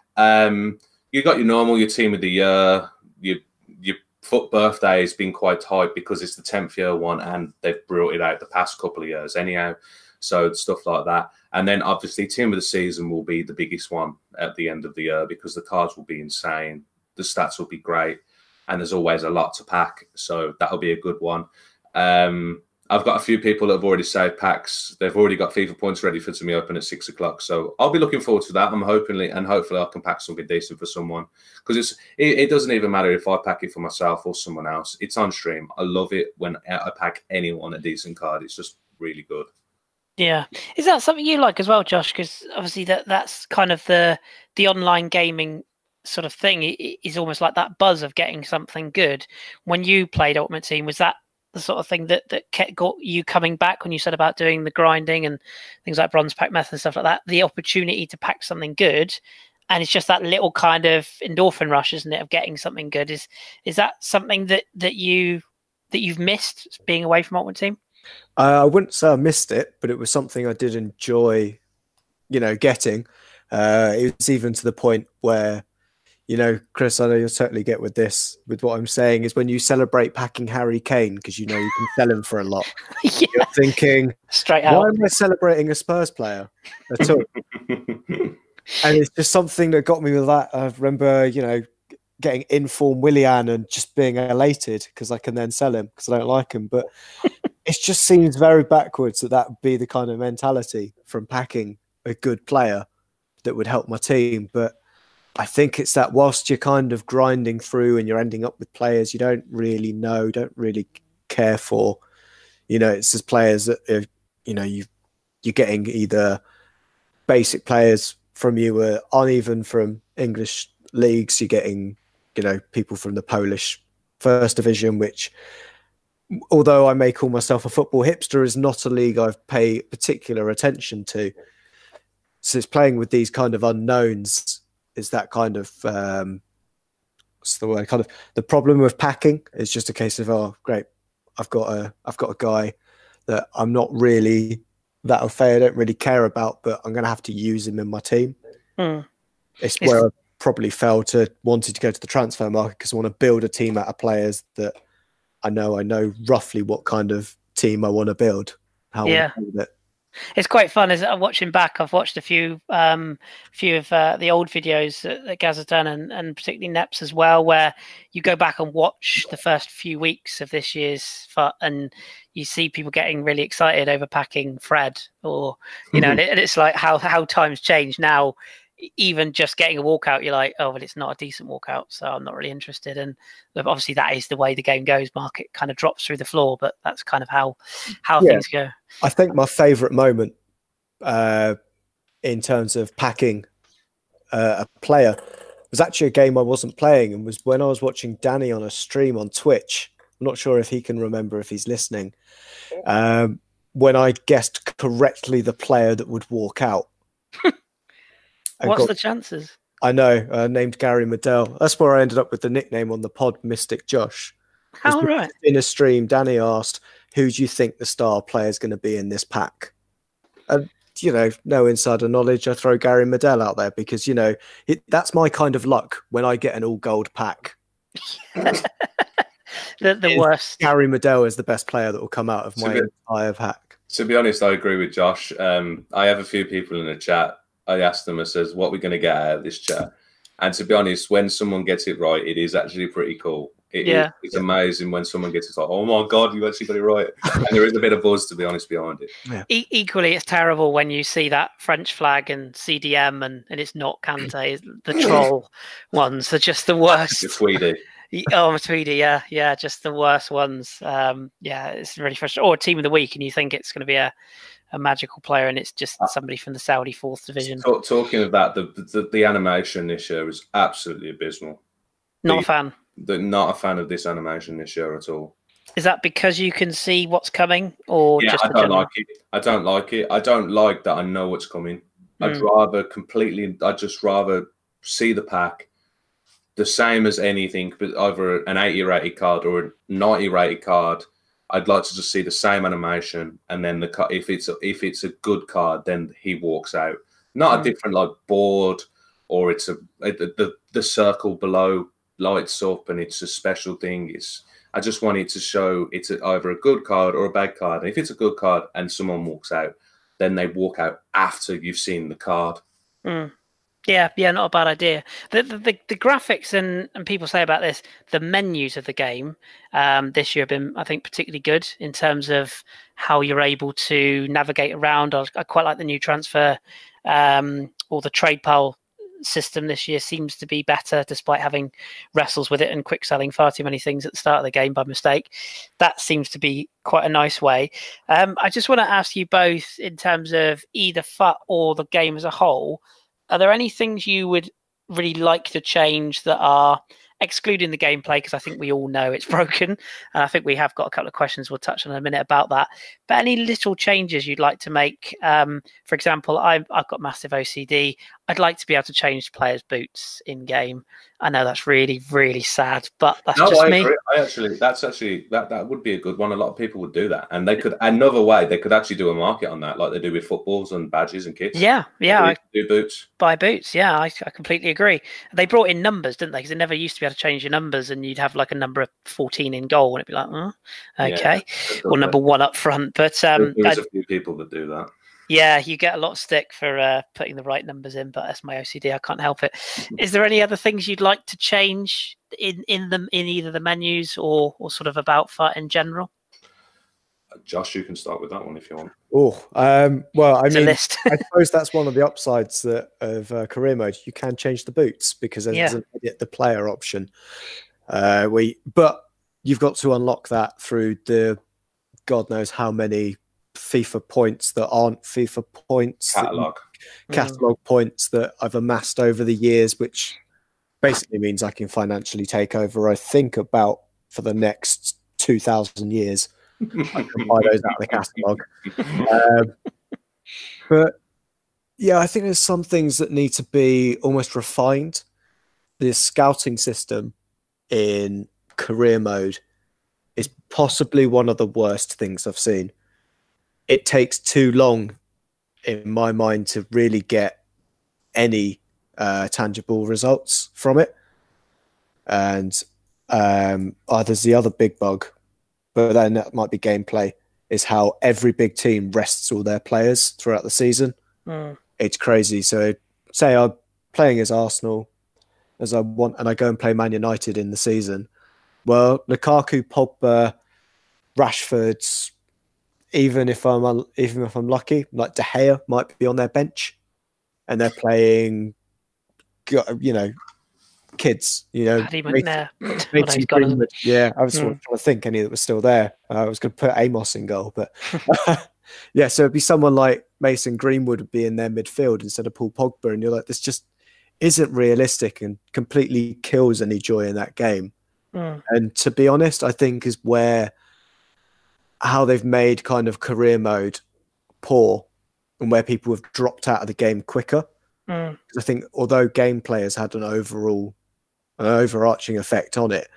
You got your Team of the Year. Your Foot Birthday has been quite hype because it's the 10th year one and they've brought it out the past couple of years anyhow. So stuff like that. And then obviously Team of the Season will be the biggest one at the end of the year because the cards will be insane. The stats will be great. And there's always a lot to pack. So that'll be a good one. I've got a few people that have already saved packs. They've already got FIFA points ready for to me open at 6 o'clock. So I'll be looking forward to that. Hopefully I can pack something decent for someone, because it doesn't even matter if I pack it for myself or someone else. It's on stream. I love it when I pack anyone a decent card. It's just really good. Yeah, is that something you like as well, Josh? Because obviously that's kind of the online gaming sort of thing. It is almost like that buzz of getting something good. When you played Ultimate Team, was that the sort of thing that got you coming back when you said about doing the grinding and things like bronze pack method and stuff like that? The opportunity to pack something good, and it's just that little kind of endorphin rush, isn't it, of getting something good? Is that something that you've missed being away from Ultimate Team? I wouldn't say I missed it, but it was something I did enjoy, getting. It was even to the point where, Chris, I know you'll totally get with this, with what I'm saying, is when you celebrate packing Harry Kane, because you can sell him for a lot. Yeah. You're thinking, straight out. why am I celebrating a Spurs player at all? And it's just something that got me with that. I remember, getting inform Willian and just being elated because I can then sell him because I don't like him. But it just seems very backwards that would be the kind of mentality from packing a good player that would help my team. But I think it's that whilst you're kind of grinding through and you're ending up with players you don't really know, don't really care for, it's just players that, you're getting either basic players from you aren't even from English leagues. You're getting, people from the Polish first division, which, although I may call myself a football hipster, is not a league I've paid particular attention to. So it's playing with these kind of unknowns is that kind of, what's the word? Kind of the problem with packing is just a case of, oh, great, I've got a guy that I'm not really that au fait, I don't really care about, but I'm going to have to use him in my team. It's where I probably wanted to go to the transfer market because I want to build a team out of players that I know roughly what kind of team I want to build. How I want to build it. It's quite fun. As I'm watching back, I've watched a few of the old videos that Gaz has done, and particularly Neps as well, where you go back and watch the first few weeks of this year's and you see people getting really excited over packing Fred, or and it's like how times change now. Even just getting a walkout, you're like, oh, well, it's not a decent walkout, so I'm not really interested. And obviously, that is the way the game goes. Market kind of drops through the floor, but that's kind of how things go. I think my favourite moment in terms of packing a player was actually a game I wasn't playing, and was when I was watching Danny on a stream on Twitch. I'm not sure if he can remember, if he's listening. When I guessed correctly the player that would walk out. What's the chances? I know, named Gary Medell. That's where I ended up with the nickname on the pod, Mystic Josh. How right? In a stream, Danny asked, who do you think the star player is going to be in this pack? And, no insider knowledge, I throw Gary Medell out there because, that's my kind of luck when I get an all-gold pack. the worst. Gary Medell is the best player that will come out of my entire pack. To be honest, I agree with Josh. I have a few people in the chat. I asked them, I says, what are we going to get out of this chat? And to be honest, when someone gets it right, it is actually pretty cool. It's amazing when someone gets it like, oh my God, you actually got it right. And there is a bit of buzz, to be honest, behind it. Yeah. Equally, it's terrible when you see that French flag and CDM and it's not Kante. The troll ones are just the worst. Tweedy. Oh, Tweedy, yeah, just the worst ones. It's really frustrating. Or Team of the Week, and you think it's going to be a magical player, and it's just somebody from the Saudi 4th division. Talking of that, the animation this year is absolutely abysmal. Not a fan. Not a fan of this animation this year at all. Is that because you can see what's coming, or just I don't like it. I don't like it. I don't like that I know what's coming. I'd just rather see the pack the same as anything, but either an 80 rated card or a 90 rated card. I'd like to just see the same animation, and then if it's a good card, then he walks out. Not a different board, or it's the circle below lights up, and it's a special thing. I just want it to show it's either a good card or a bad card. And if it's a good card and someone walks out, then they walk out after you've seen the card. Yeah, not a bad idea. The graphics and people say about this, the menus of the game this year have been, I think, particularly good in terms of how you're able to navigate around. I quite like the new transfer or the trade pile system this year seems to be better, despite having wrestles with it and quick selling far too many things at the start of the game by mistake. That seems to be quite a nice way. I just want to ask you both in terms of either FUT or the game as a whole. Are there any things you would really like to change that are excluding the gameplay? Because I think we all know it's broken. And I think we have got a couple of questions we'll touch on in a minute about that. But any little changes you'd like to make? For example, I've got massive OCD. I'd like to be able to change players' boots in game. I know that's really, really sad, but that's No, just I me. agree. That would be a good one. A lot of people would do that, and they could another way. They could actually do a market on that, like they do with footballs and badges and kits. Yeah. I do boots. Buy boots. Yeah, I completely agree. They brought in numbers, didn't they? Because they never used to be able to change your numbers, and you'd have like a number of 14 in goal, and it'd be like, okay, or number 1 up front. But there's a few people that do that. Yeah, you get a lot of stick for putting the right numbers in, but that's my OCD. I can't help it. Is there any other things you'd like to change in either the menus or sort of about FUT in general? Josh, you can start with that one if you want. Well, I It's a mean, list. I suppose that's one of the upsides of career mode. You can change the boots because there's an edit the player option. But you've got to unlock that through the God knows how many FIFA points that aren't FIFA points, catalog points that I've amassed over the years, which basically means I can financially take over, I think, about for the next 2,000 years. I can buy those out of the catalog. But yeah, I think there's some things that need to be almost refined. The scouting system in career mode is possibly one of the worst things I've seen. It takes too long, in my mind, to really get any tangible results from it. And there's the other big bug, but then that might be gameplay, is how every big team rests all their players throughout the season. It's crazy. So say I'm playing as Arsenal as I want, and I go and play Man United in the season. Well, Lukaku, Pogba, Rashford's, even if I'm lucky, like De Gea might be on their bench, and they're playing, kids. Paddy McNair. Yeah, I was trying to think any that was still there. I was going to put Amos in goal, but yeah. So it'd be someone like Mason Greenwood would be in their midfield instead of Paul Pogba, and you're like, this just isn't realistic and completely kills any joy in that game. And to be honest, I think is where how they've made kind of career mode poor and where people have dropped out of the game quicker. I think although gameplay has had an overarching effect on it,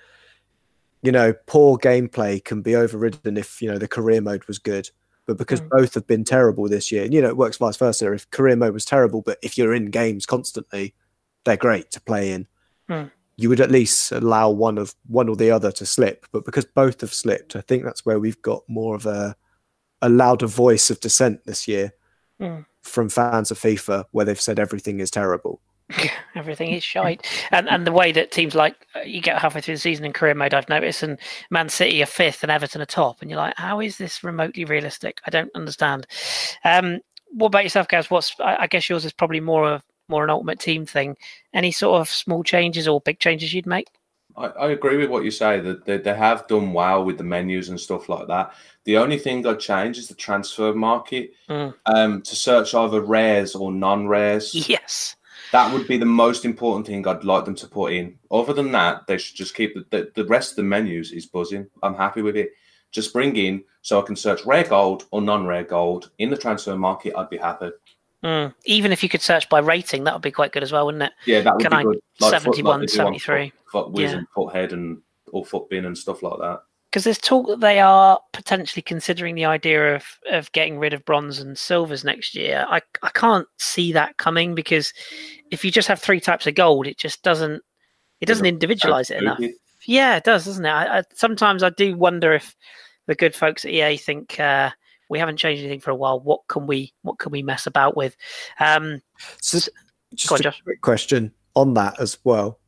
poor gameplay can be overridden if, the career mode was good. But because both have been terrible this year, and, it works vice versa. If career mode was terrible, but if you're in games constantly, they're great to play in. You would at least allow one or the other to slip. But because both have slipped, I think that's where we've got more of a louder voice of dissent this year from fans of FIFA, where they've said everything is terrible. Everything is shite. And the way that teams like, you get halfway through the season in career mode, I've noticed, and Man City are 5th and Everton are top, and you're like, how is this remotely realistic? I don't understand. What about yourself, Gaz? I guess yours is probably more an Ultimate Team thing. Any sort of small changes or big changes you'd make? I agree with what you say, that they have done well with the menus and stuff like that. The only thing I'd change is the transfer market to search either rares or non-rares. Yes. That would be the most important thing I'd like them to put in. Other than that, they should just keep the rest of the menus is buzzing. I'm happy with it. Just bring in so I can search rare gold or non-rare gold in the transfer market. I'd be happy. Even if you could search by rating, that would be quite good as well, wouldn't it? Yeah, that would be good. Like 71, 73. Foot whiz and foot head or foot bin and stuff like that. Because there's talk that they are potentially considering the idea of getting rid of bronze and silvers next year. I can't see that coming, because if you just have 3 types of gold, it just doesn't individualize it enough. Yeah, it does, doesn't it? Sometimes I do wonder if the good folks at EA think we haven't changed anything for a while. What can we mess about with? Just Go on, a Josh. quick question on that as well.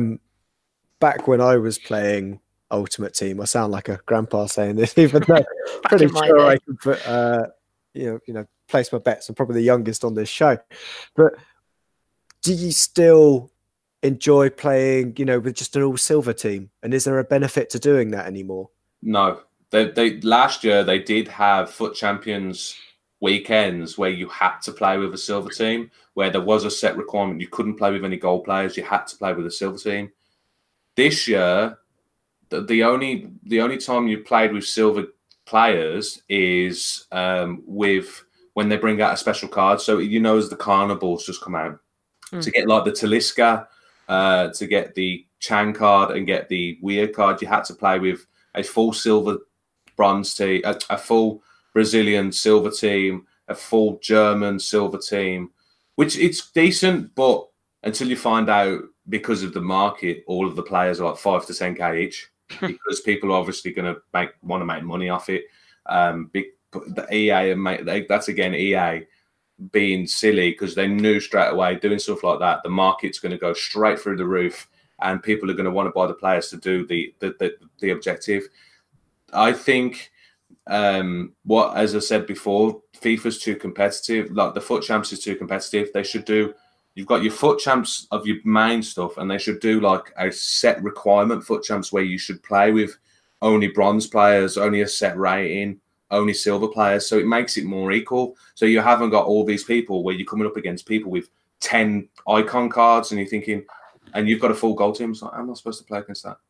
Back when I was playing Ultimate Team, I sound like a grandpa saying this, even though I'm pretty in my sure day. I can put, place my bets. I'm probably the youngest on this show. But do you still enjoy playing, with just an all silver team? And is there a benefit to doing that anymore? No, they last year they did have FUT Champions weekends where you had to play with a silver team, where there was a set requirement. You couldn't play with any gold players. You had to play with a silver team. This year, the only time you played with silver players is with when they bring out a special card. So as the carnivals just come out to get like the Talisca, to get the Chang card and get the weird card, you had to play with a full silver bronze team, a full Brazilian silver team, a full German silver team, which it's decent, but until you find out, because of the market, all of the players are like 5 to 10k each, because people are obviously going to want to make money off it. The EA, that's again EA being silly, because they knew straight away doing stuff like that, the market's going to go straight through the roof, and people are going to want to buy the players to do the objective. I think as I said before, FIFA's too competitive. Like the FUT Champs is too competitive. They should do. You've got your FUT Champs of your main stuff, and they should do like a set requirement FUT Champs where you should play with only bronze players, only a set rating, only silver players. So it makes it more equal. So you haven't got all these people where you're coming up against people with 10 icon cards, and you're thinking, and you've got a full gold team. It's like, I'm not supposed to play against that.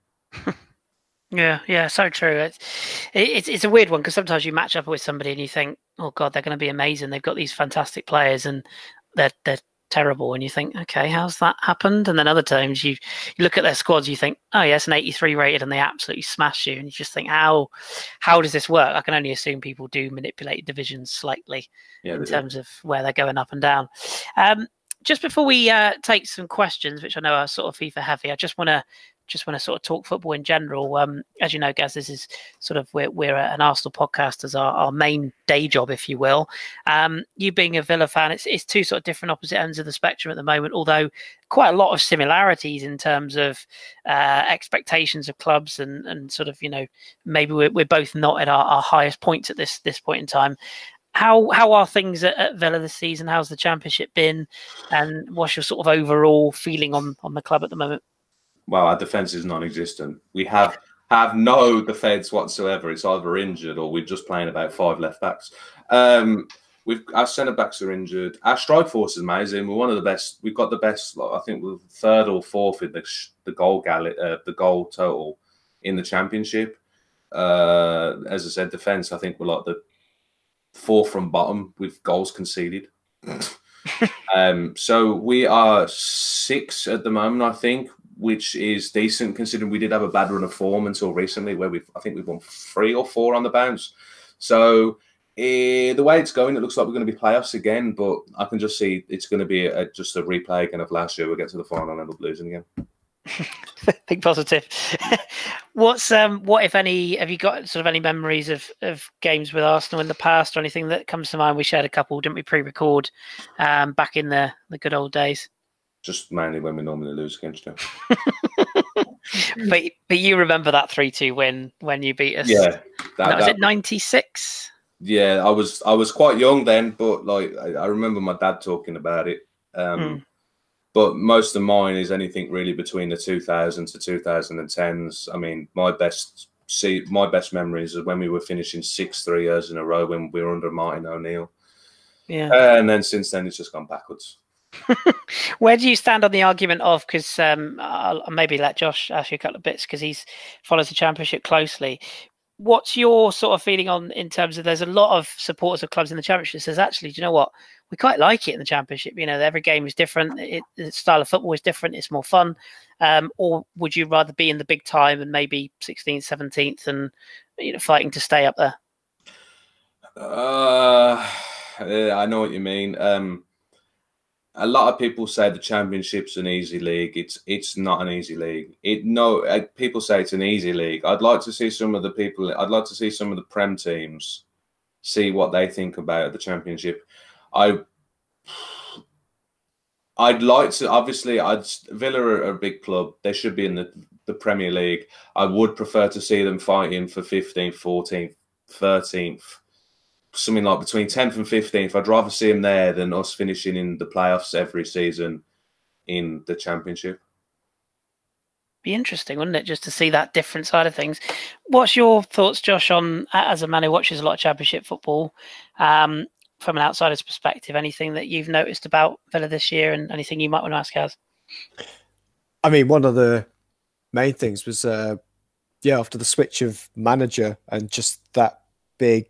Yeah, so true. It's a weird one, because sometimes you match up with somebody and you think, oh god, they're going to be amazing. They've got these fantastic players, and they're terrible, and you think, okay, how's that happened? And then other times you look at their squads, you think, oh yeah, it's an 83 rated, and they absolutely smash you, and you just think, how does this work? I can only assume people do manipulate divisions slightly in terms of where they're going up and down. Just before we take some questions, which I know are sort of FIFA heavy, I just want to sort of talk football in general. As you know, Gaz, this is sort of we're an Arsenal podcast as our main day job, if you will. You being a Villa fan, it's two sort of different opposite ends of the spectrum at the moment, although quite a lot of similarities in terms of expectations of clubs and sort of, maybe we're both not at our highest points at this point in time. How are things at Villa this season? How's the Championship been? And what's your sort of overall feeling on the club at the moment? Well, our defence is non-existent. We have no defence whatsoever. It's either injured or we're just playing about 5 left backs. Our centre backs are injured. Our strike force is amazing. We're one of the best. We've got the best. I think we're 3rd or 4th in the goal total in the Championship. As I said, defence. I think we're like the 4th from bottom with goals conceded. So we are 6 at the moment, I think, which is decent considering we did have a bad run of form until recently, where I think we've won 3 or 4 on the bounce. So the way it's going, it looks like we're going to be playoffs again, but I can just see it's going to be just a replay again of last year. We'll get to the final and end up losing again. Think positive. What if any, have you got sort of any memories of games with Arsenal in the past, or anything that comes to mind? We shared a couple, didn't we, pre-record back in the good old days? Just mainly when we normally lose against you. but you remember that 3-2 win when you beat us? Yeah. Was it 96? Yeah, I was quite young then, but like I remember my dad talking about it. But most of mine is anything really between the 2000s to 2010s. I mean, my best memories is when we were finishing 6-3 years in a row when we were under Martin O'Neill. Yeah. And then since then, it's just gone backwards. Where do you stand on the argument of, because I'll maybe let Josh ask you a couple of bits because he follows the Championship closely. What's your sort of feeling on, in terms of, there's a lot of supporters of clubs in the Championship that says, actually, do you know what? We quite like it in the Championship. Every game is different. The style of football is different. It's more fun. Or would you rather be in the big time and maybe 16th, 17th and fighting to stay up there? I know what you mean. A lot of people say the Championship's an easy league. It's not an easy league. People say it's an easy league. I'd like to see some of the Prem teams see what they think about the Championship. I I'd like to. Obviously, Villa are a big club. They should be in the Premier League. I would prefer to see them fighting for 15th, 14th, 13th, something like between 10th and 15th. I'd rather see them there than us finishing in the playoffs every season in the Championship. Be interesting, wouldn't it, just to see that different side of things? What's your thoughts, Josh, on, as a man who watches a lot of Championship football, from an outsider's perspective, anything that you've noticed about Villa this year and anything you might want to ask us? I mean, one of the main things was, after the switch of manager and just that big,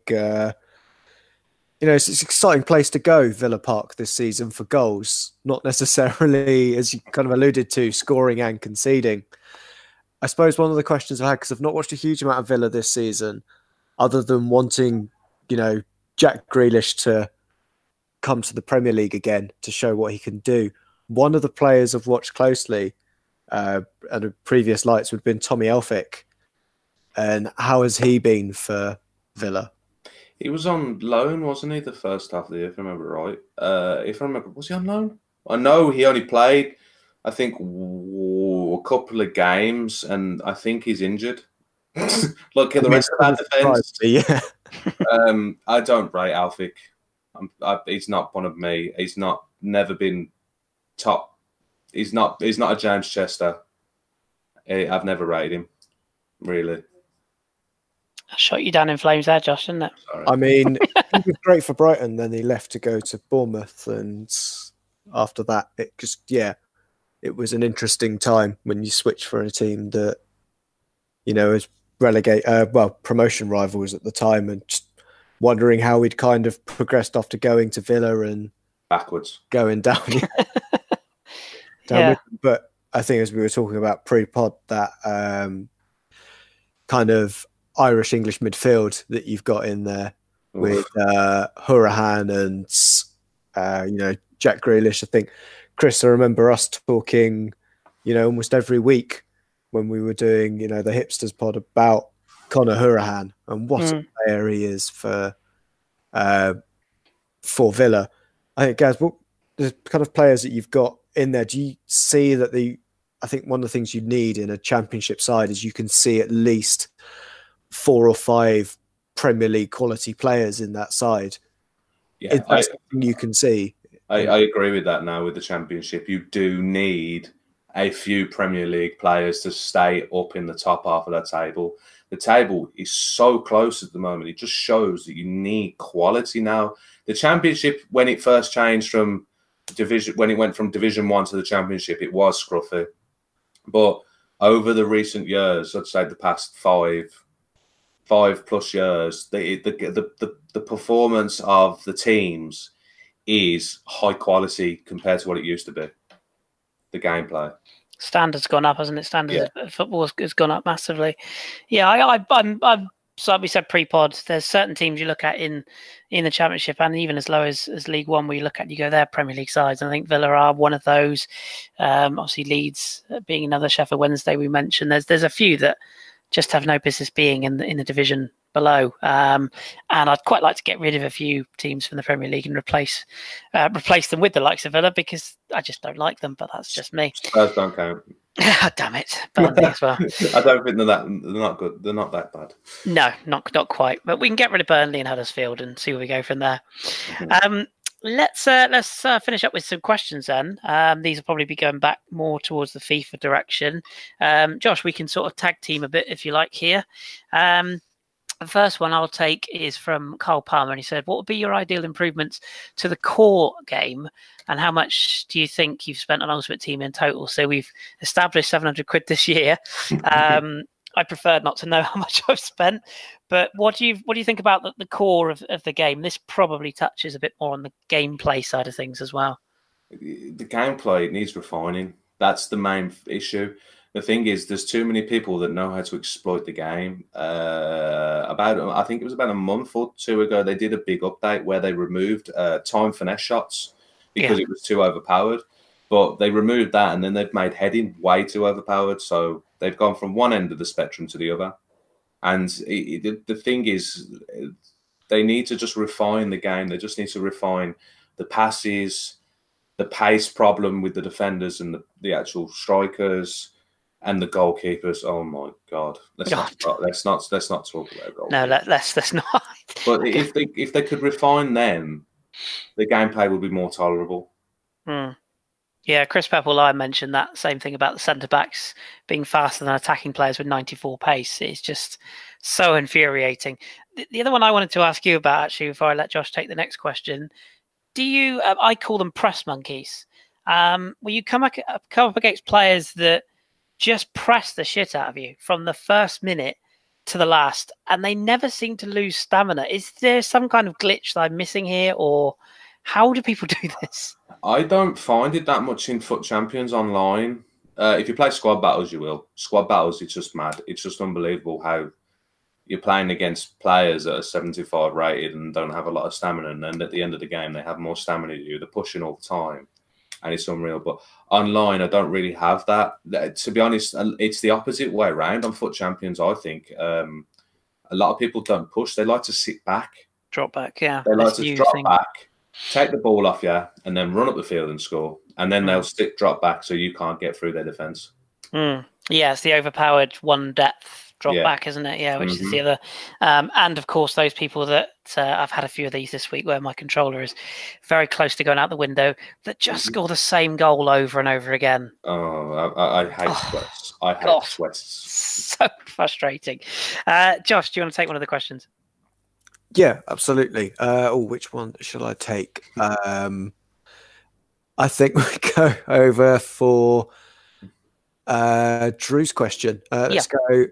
it's an exciting place to go, Villa Park, this season for goals. Not necessarily, as you kind of alluded to, scoring and conceding. I suppose one of the questions I had, because I've not watched a huge amount of Villa this season, other than wanting, Jack Grealish to come to the Premier League again to show what he can do. One of the players I've watched closely at previous lights would have been Tommy Elphick. And how has he been for Villa? He was on loan, wasn't he, the first half of the year, if I remember right? Was he on loan? I know he only played, I think, a couple of games, and I think he's injured. Look at the rest of that defence. Yeah. I don't rate Elphick. He's not one of me. He's never been top. He's not a James Chester. I've never rated him, really. I shot you down in flames there, Josh, didn't it? Sorry. I mean, he was great for Brighton, then he left to go to Bournemouth, and after that, it was an interesting time when you switch for a team that, is promotion rivals at the time, and just wondering how he'd kind of progressed after going to Villa and backwards, going down. Yeah. But I think, as we were talking about pre-pod, that kind of Irish-English midfield that you've got in there with Hourihane and Jack Grealish. I think, Chris, I remember us talking, almost every week when we were doing, the Hipsters pod about Conor Hourihane and what a player he is for Villa. I think, guys, what the kind of players that you've got in there, do you see that I think one of the things you need in a Championship side is you can see at least 4 or 5 Premier League quality players in that side. Yeah, is that something you can see? I agree with that now with the Championship. You do need a few Premier League players to stay up in the top half of that table. The table is so close at the moment. It just shows that you need quality now. The Championship, when it first changed from when it went from Division 1 to the Championship, it was scruffy. But over the recent years, I'd say the past 5+ years, the performance of the teams is high quality compared to what it used to be. The gameplay standards gone up, hasn't it? Standards of football has gone up massively. Yeah, I'm so we said pre-pod. There's certain teams you look at in the Championship, and even as low as League One, where you look at, you go, they're Premier League sides. And I think Villa are one of those. Obviously, Leeds being another. Sheffield Wednesday we mentioned. There's a few that just have no business being in the division below. And I'd quite like to get rid of a few teams from the Premier League and replace them with the likes of Villa, because I just don't like them. But that's just me. Spurs don't count. Damn it, Burnley as well. I don't think they're not good. They're not that bad. No, not quite. But we can get rid of Burnley and Huddersfield and see where we go from there. Mm-hmm. Let's finish up with some questions then. These will probably be going back more towards the FIFA direction. Josh, we can sort of tag team a bit if you like here. The first one I'll take is from Carl Palmer, and he said, what would be your ideal improvements to the core game, and how much do you think you've spent on Ultimate Team in total? So we've established 700 quid this year. I prefer not to know how much I've spent, but what do you think about the core of the game? This probably touches a bit more on the gameplay side of things as well. The gameplay needs refining. That's the main issue. The thing is, there's too many people that know how to exploit the game. I think it was about a month or 2 ago, they did a big update where they removed time finesse shots because it was too overpowered. But they removed that, and then they've made heading way too overpowered. So they've gone from one end of the spectrum to the other. And the thing is, they need to just refine the game. They just need to refine the passes, the pace problem with the defenders and the actual strikers and the goalkeepers. Oh my God! Let's not talk about goalkeepers. No, let's not. But if they could refine them, the gameplay would be more tolerable. Yeah, Chris Pepple mentioned that same thing about the centre backs being faster than attacking players with 94 pace. It's just so infuriating. The other one I wanted to ask you about, actually, before I let Josh take the next question, do you? I call them press monkeys. Will you come up against players that just press the shit out of you from the first minute to the last, and they never seem to lose stamina? Is there some kind of glitch that I'm missing here, or how do people do this? I don't find it that much in Foot Champions online. If you play squad battles, you will. Squad battles, it's just mad. It's just unbelievable how you're playing against players that are 75 rated and don't have a lot of stamina, and then at the end of the game, they have more stamina than you. They're pushing all the time, and it's unreal. But online, I don't really have that. To be honest, it's the opposite way around on Foot Champions, I think. A lot of people don't push. They like to sit back. Drop back, yeah. They like to drop back, take the ball off you, and then run up the field and score. And then they'll drop back so you can't get through their defence. Yeah, it's the overpowered one depth drop back, isn't it? Yeah, which is the other. And of course, those people that I've had a few of these this week where my controller is very close to going out the window that just score the same goal over and over again. Oh, I hate sweats. I hate sweats. So frustrating. Josh, do you want to take one of the questions? Yeah, absolutely. Which one should I take? I think we go over for Drew's question. Let's go.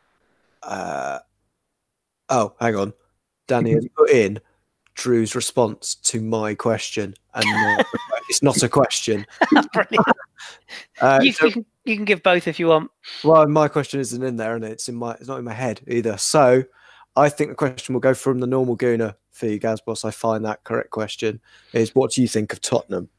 Hang on. Danny has put in Drew's response to my question, and it's not a question. Brilliant. You can give both if you want. Well, my question isn't in there, and it's not in my head either. So I think the question will go from the normal Gooner for you, Gazboss. I find that correct question is, what do you think of Tottenham?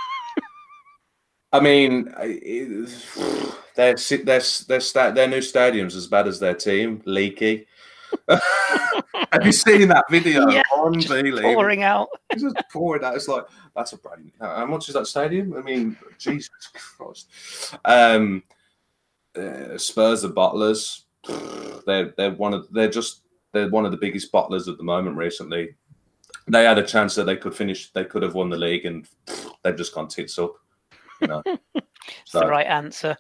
I mean, their new stadium's as bad as their team, leaky. Have you seen that video? Yeah, unbelievable. Just pouring out. Just pouring out. It's like, that's a brand. How much is that stadium? I mean, Jesus Christ. Spurs are bottlers. They're one of the biggest bottlers at the moment. Recently, they had a chance that they could have won the league, and they've just gone tits up. It's the right answer.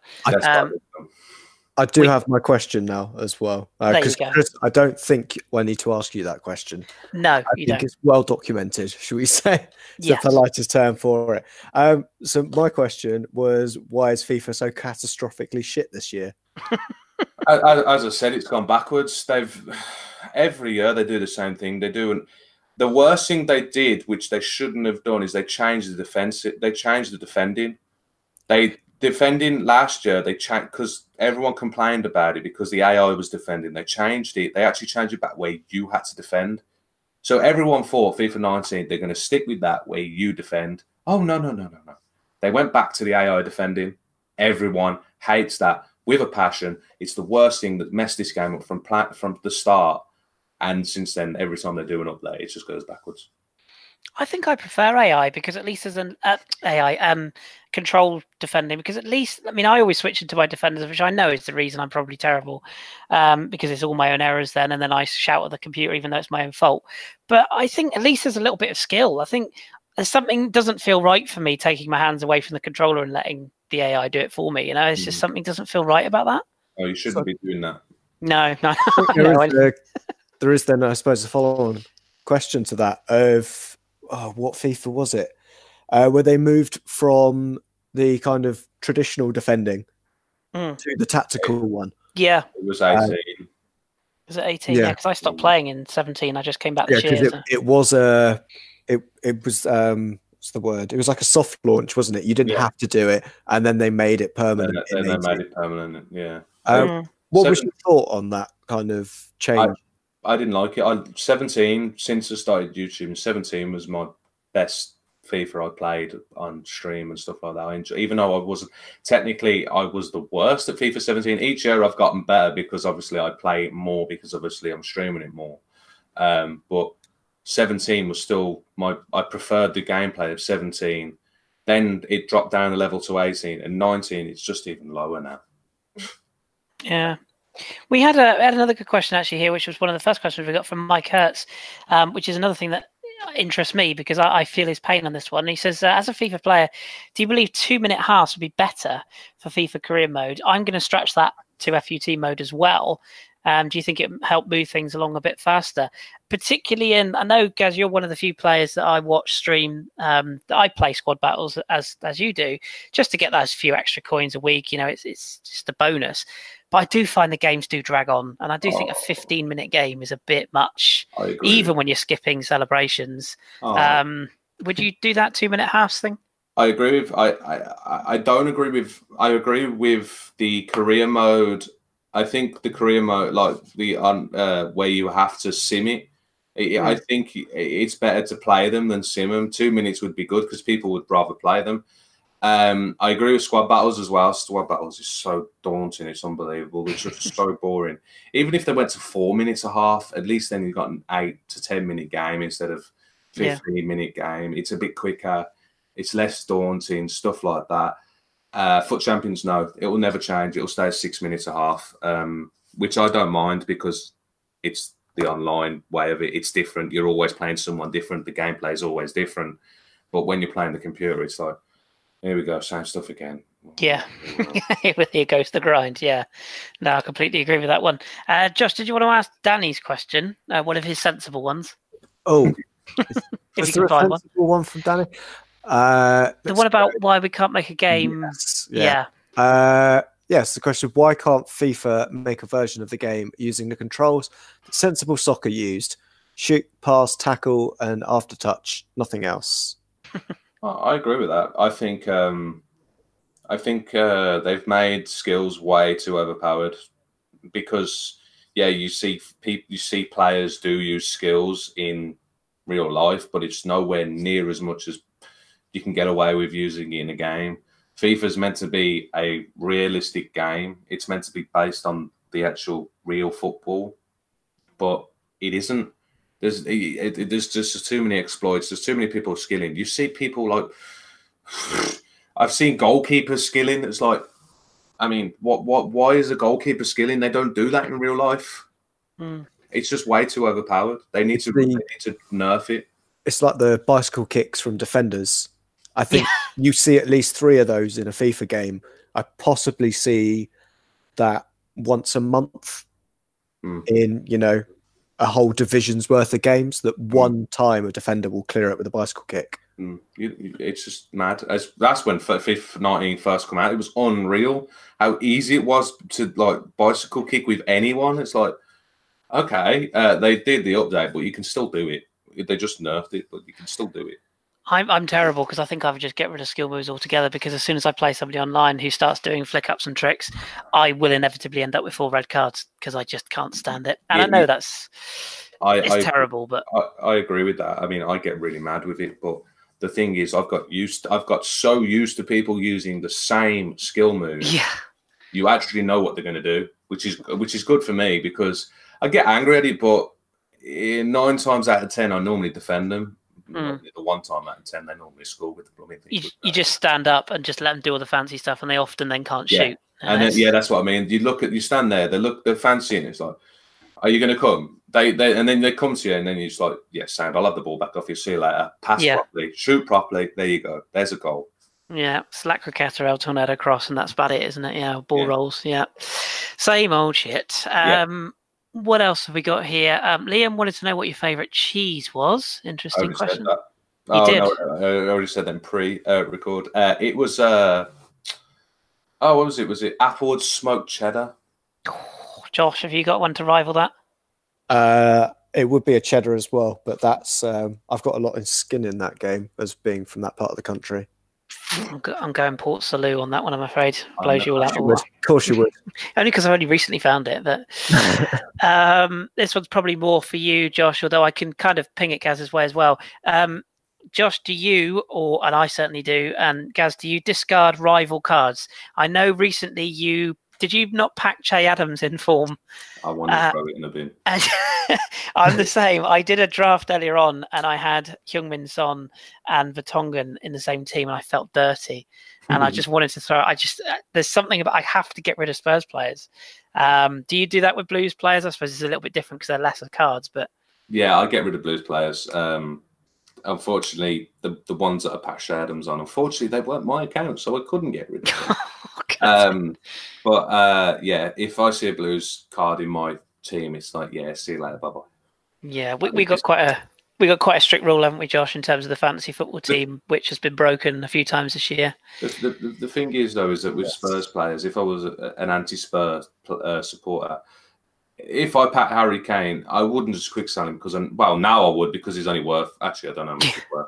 I do have my question now as well. Because Chris, I don't think I need to ask you that question. No, I think it's well documented, should we say? It's yes. the politest term for it. So my question was, why is FIFA so catastrophically shit this year? As I said, it's gone backwards. Every year they do the same thing. The worst thing they did, which they shouldn't have done, is they changed the defense. They changed the defending. Defending last year, they changed because everyone complained about it because the AI was defending. They changed it. They actually changed it back where you had to defend. So everyone thought FIFA 19, they're going to stick with that where you defend. Oh, no. They went back to the AI defending. Everyone hates that with a passion. It's the worst thing that messed this game up from the start. And since then, every time they do an update, it just goes backwards. I think I prefer AI because at least there's an AI control defending. Because at least, I mean, I always switch into my defenders, which I know is the reason I'm probably terrible, because it's all my own errors then, and then I shout at the computer even though it's my own fault. But I think at least there's a little bit of skill. I think there's something doesn't feel right for me taking my hands away from the controller and letting the AI do it for me. It's just something doesn't feel right about that. Oh, you shouldn't be doing that. No. There is then, I suppose, a follow-on question to that of what FIFA was it? Where they moved from the kind of traditional defending to the tactical one. Yeah. It was 18. Was it 18? Yeah, because I stopped playing in 17. I just came back this year. It was what's the word? It was like a soft launch, wasn't it? You didn't have to do it, and then they made it permanent. Then they made it permanent, yeah. What was your thought on that kind of change? I didn't like it. 17, since I started YouTube, 17 was my best FIFA I played on stream and stuff like that. Even though I was the worst at FIFA 17. Each year I've gotten better because obviously I play it more because obviously I'm streaming it more. But 17 was still I preferred the gameplay of 17 Then it dropped down a level to 18, and 19 it's just even lower now. Yeah. We had another good question actually here, which was one of the first questions we got from Mike Hertz, which is another thing that interests me because I feel his pain on this one. He says, as a FIFA player, do you believe 2-minute halves would be better for FIFA career mode? I'm going to stretch that to FUT mode as well. Do you think it helped move things along a bit faster? Particularly in, I know, Gaz, you're one of the few players that I watch stream, that I play squad battles as you do, just to get those few extra coins a week. You know, it's just a bonus. But I do find the games do drag on, and I do think a 15-minute game is a bit much, I agree. even when you're skipping celebrations. Would you do that 2-minute halves thing? I agree with. I don't agree with. I agree with the career mode. I think the career mode, like the where you have to sim it. I think it's better to play them than sim them. 2 minutes would be good because people would rather play them. I agree with squad battles as well. Squad battles is so daunting; it's unbelievable. It's just so boring. Even if they went to 4 minutes a half, at least then you've got an 8 to 10 minute game instead of 15-minute game. It's a bit quicker. It's less daunting, stuff like that. Foot Champions, no, it will never change. It will stay 6 minutes a half, which I don't mind because it's the online way of it. It's different. You're always playing someone different. The gameplay is always different. But when you're playing the computer, it's like, here we go, same stuff again. Yeah, here goes the grind. Yeah, no, I completely agree with that one. Josh, did you want to ask Danny's question? One of his sensible ones. Oh, If you can find one. One from Danny. The one about why we can't make a game. Yes, yes, the question: why can't FIFA make a version of the game using the controls that Sensible Soccer used? Shoot, pass, tackle, and after touch. Nothing else. I agree with that. I think they've made skills way too overpowered because you see players do use skills in real life, but it's nowhere near as much as you can get away with using it in a game. FIFA is meant to be a realistic game. It's meant to be based on the actual real football, but it isn't. There's just too many exploits. There's too many people skilling. You see people like I've seen goalkeepers skilling. It's like, I mean, why is a goalkeeper skilling? They don't do that in real life. It's just way too overpowered. They need to nerf it. It's like the bicycle kicks from defenders. I think you see at least 3 of those in a FIFA game. I possibly see that once a month in, a whole division's worth of games, that one time a defender will clear it with a bicycle kick. It's just mad. That's when FIFA 19 first came out. It was unreal how easy it was to bicycle kick with anyone. It's like, okay, they did the update, but you can still do it. They just nerfed it, but you can still do it. I'm terrible because I think I would just get rid of skill moves altogether, because as soon as I play somebody online who starts doing flick ups and tricks, I will inevitably end up with 4 red cards because I just can't stand it. And I know it's terrible, but I agree with that. I mean, I get really mad with it, but the thing is, I've got so used to people using the same skill move. Yeah, you actually know what they're going to do, which is good for me because I get angry at it, but 9 times out of 10, I normally defend them. The 1 time out of 10, they normally score with the blooming thing. You just stand up and just let them do all the fancy stuff, and they often then can't shoot. And then, that's what I mean. You stand there, they're fancy, and it's like, are you going to come? They and then they come to you, and then you're just like, sound. I'll have the ball back off you. See you later. Pass properly, shoot properly. There you go. There's a goal. Yeah, slack Raqueta, El Tornado cross, and that's about it, isn't it? Yeah, ball rolls. Yeah, same old shit. What else have we got here? Liam wanted to know what your favourite cheese was. Interesting question. You did? No, I already said them pre-record. It was, what was it? Was it Applewood smoked cheddar? Josh, have you got one to rival that? It would be a cheddar as well, but that's I've got a lot in skin in that game as being from that part of the country. I'm going Port Salut on that one, I'm afraid. Blows you all out. Of course you would. Only because I've only recently found it. But this one's probably more for you, Josh, although I can kind of ping it Gaz's way as well. Josh, do you, and I certainly do, and Gaz, do you discard rival cards? I know recently you Did you not pack Che Adams in form? I want to throw it in a bin. And I'm the same. I did a draft earlier on, and I had Heung-min Son and Vertonghen in the same team, and I felt dirty. And I just wanted to throw. There's something about I have to get rid of Spurs players. Do you do that with Blues players? I suppose it's a little bit different because they're lesser cards, but yeah, I get rid of Blues players. Unfortunately, the ones that are Pat Adams on, unfortunately, they weren't my account, so I couldn't get rid of them. Yeah, if I see a Blues card in my team, it's like, yeah, see you later, bye bye. Yeah, we got quite a strict rule, haven't we, Josh, in terms of the fantasy football team, which has been broken a few times this year. The thing is, though, is that with Spurs players, if I was an anti-Spurs supporter, if I pack Harry Kane, I wouldn't just quick sell him now I would because he's only worth. Actually, I don't know how much he's worth.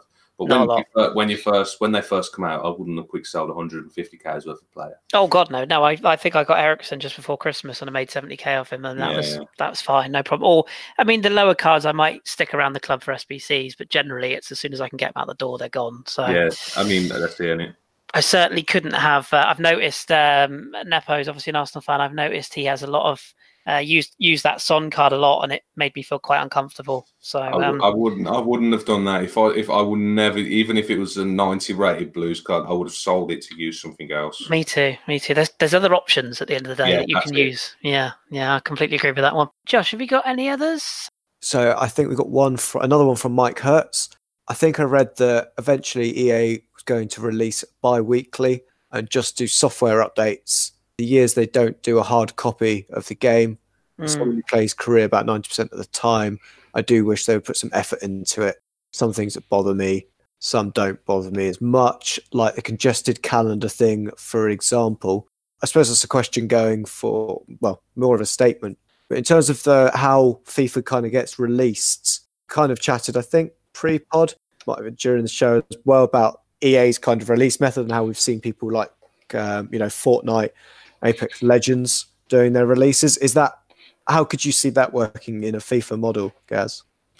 But when they first come out, I wouldn't have quick sold 150k's worth of player. Oh God, no! I think I got Ericsson just before Christmas and I made 70k off him, and that was fine, no problem. Or I mean, the lower cards I might stick around the club for SBCs, but generally it's as soon as I can get them out the door, they're gone. So yeah, I mean that's the only. I certainly couldn't have. I've noticed Nepo is obviously an Arsenal fan. I've noticed he has a lot of used that Son card a lot, and it made me feel quite uncomfortable. So I wouldn't have done that if I would never, even if it was a 90 rated Blues card, I would have sold it to use something else. Me too. There's other options at the end of the day that you can use. Yeah, I completely agree with that one. Josh, have you got any others? So I think we got another one from Mike Hertz. I think I read that eventually EA was going to release bi-weekly and just do software updates. The years they don't do a hard copy of the game. Somebody plays career about 90% of the time. I do wish they would put some effort into it. Some things that bother me, some don't bother me as much, like the congested calendar thing, for example. I suppose that's a question going for, well, more of a statement. But in terms of how FIFA kind of gets released, kind of chatted, I think, pre-pod, might have been during the show as well, about EA's kind of release method and how we've seen people like, Fortnite, Apex Legends doing their releases. How could you see that working in a FIFA model, Gaz?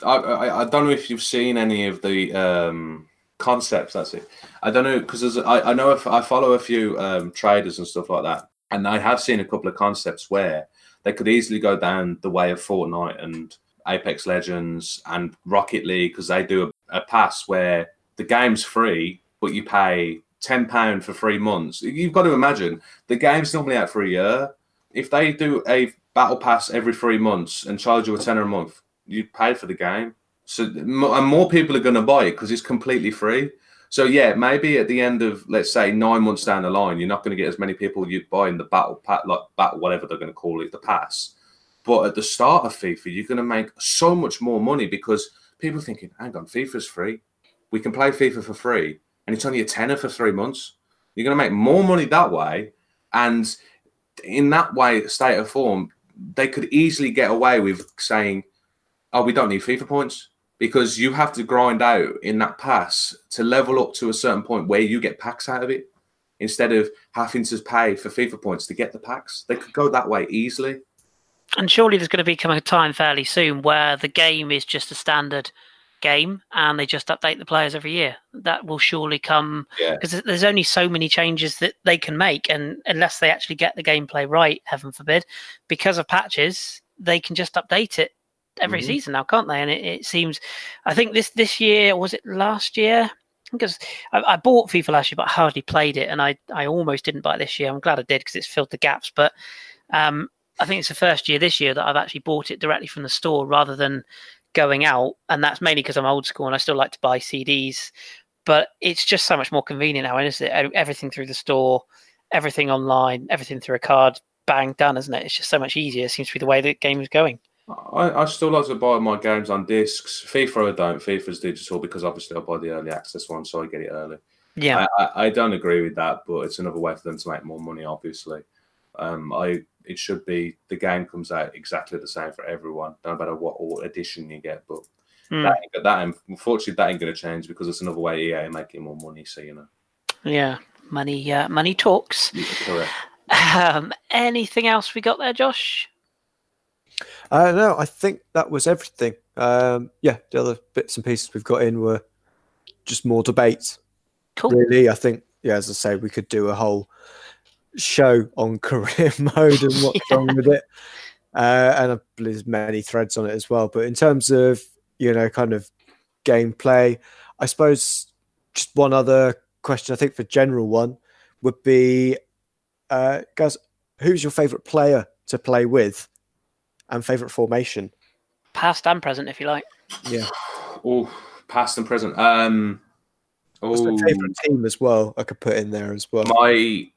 I don't know if you've seen any of the concepts. That's it. I don't know because I know if I follow a few traders and stuff like that, and I have seen a couple of concepts where they could easily go down the way of Fortnite and Apex Legends and Rocket League because they do a pass where the game's free, but you pay £10 for 3 months. You've got to imagine the game's normally out for a year. If they do a battle pass every 3 months and charge you a tenner a month, you pay for the game. So and more people are going to buy it because it's completely free. So yeah, maybe at the end of, let's say, 9 months down the line, you're not going to get as many people you buying the battle whatever they're going to call it, the pass. But at the start of FIFA, you're going to make so much more money because people are thinking, hang on, FIFA's free. We can play FIFA for free. And it's only a tenner for 3 months. You're going to make more money that way. And in that way, state of form, they could easily get away with saying, oh, we don't need FIFA points. Because you have to grind out in that pass to level up to a certain point where you get packs out of it. Instead of having to pay for FIFA points to get the packs. They could go that way easily. And surely there's going to become a time fairly soon where the game is just a standard game and they just update the players every year. That will surely come because there's only so many changes that they can make, and unless they actually get the gameplay right, heaven forbid, because of patches, they can just update it every season now, can't they? And it seems, I think this year, was it last year? Because I bought FIFA last year, but I hardly played it, and I almost didn't buy it this year. I'm glad I did because it's filled the gaps. But I think it's the first year this year that I've actually bought it directly from the store rather than going out, and that's mainly because I'm old school and I still like to buy CDs. But it's just so much more convenient now, isn't it? Everything through the store, everything online, everything through a card, bang, done, isn't it? It's just so much easier. It seems to be the way the game is going. I still like to buy my games on discs. FIFA I don't. FIFA's digital because obviously I buy the early access one, so I get it early. Yeah, I don't agree with that, but it's another way for them to make more money, obviously. It should be the game comes out exactly the same for everyone, no matter what edition you get. But unfortunately, that ain't going to change because it's another way EA making more money. So yeah, money talks. Yeah, correct. Anything else we got there, Josh? No, I think that was everything. The other bits and pieces we've got in were just more debate. Cool. Really, I think, as I say, we could do a whole show on career mode and what's wrong with it. And I believe there's many threads on it as well. But in terms of, kind of gameplay, I suppose just one other question, I think for general one, would be, guys, who's your favourite player to play with and favourite formation? Past and present, if you like. Yeah. Oh, past and present. What's my favourite team as well? I could put in there as well. My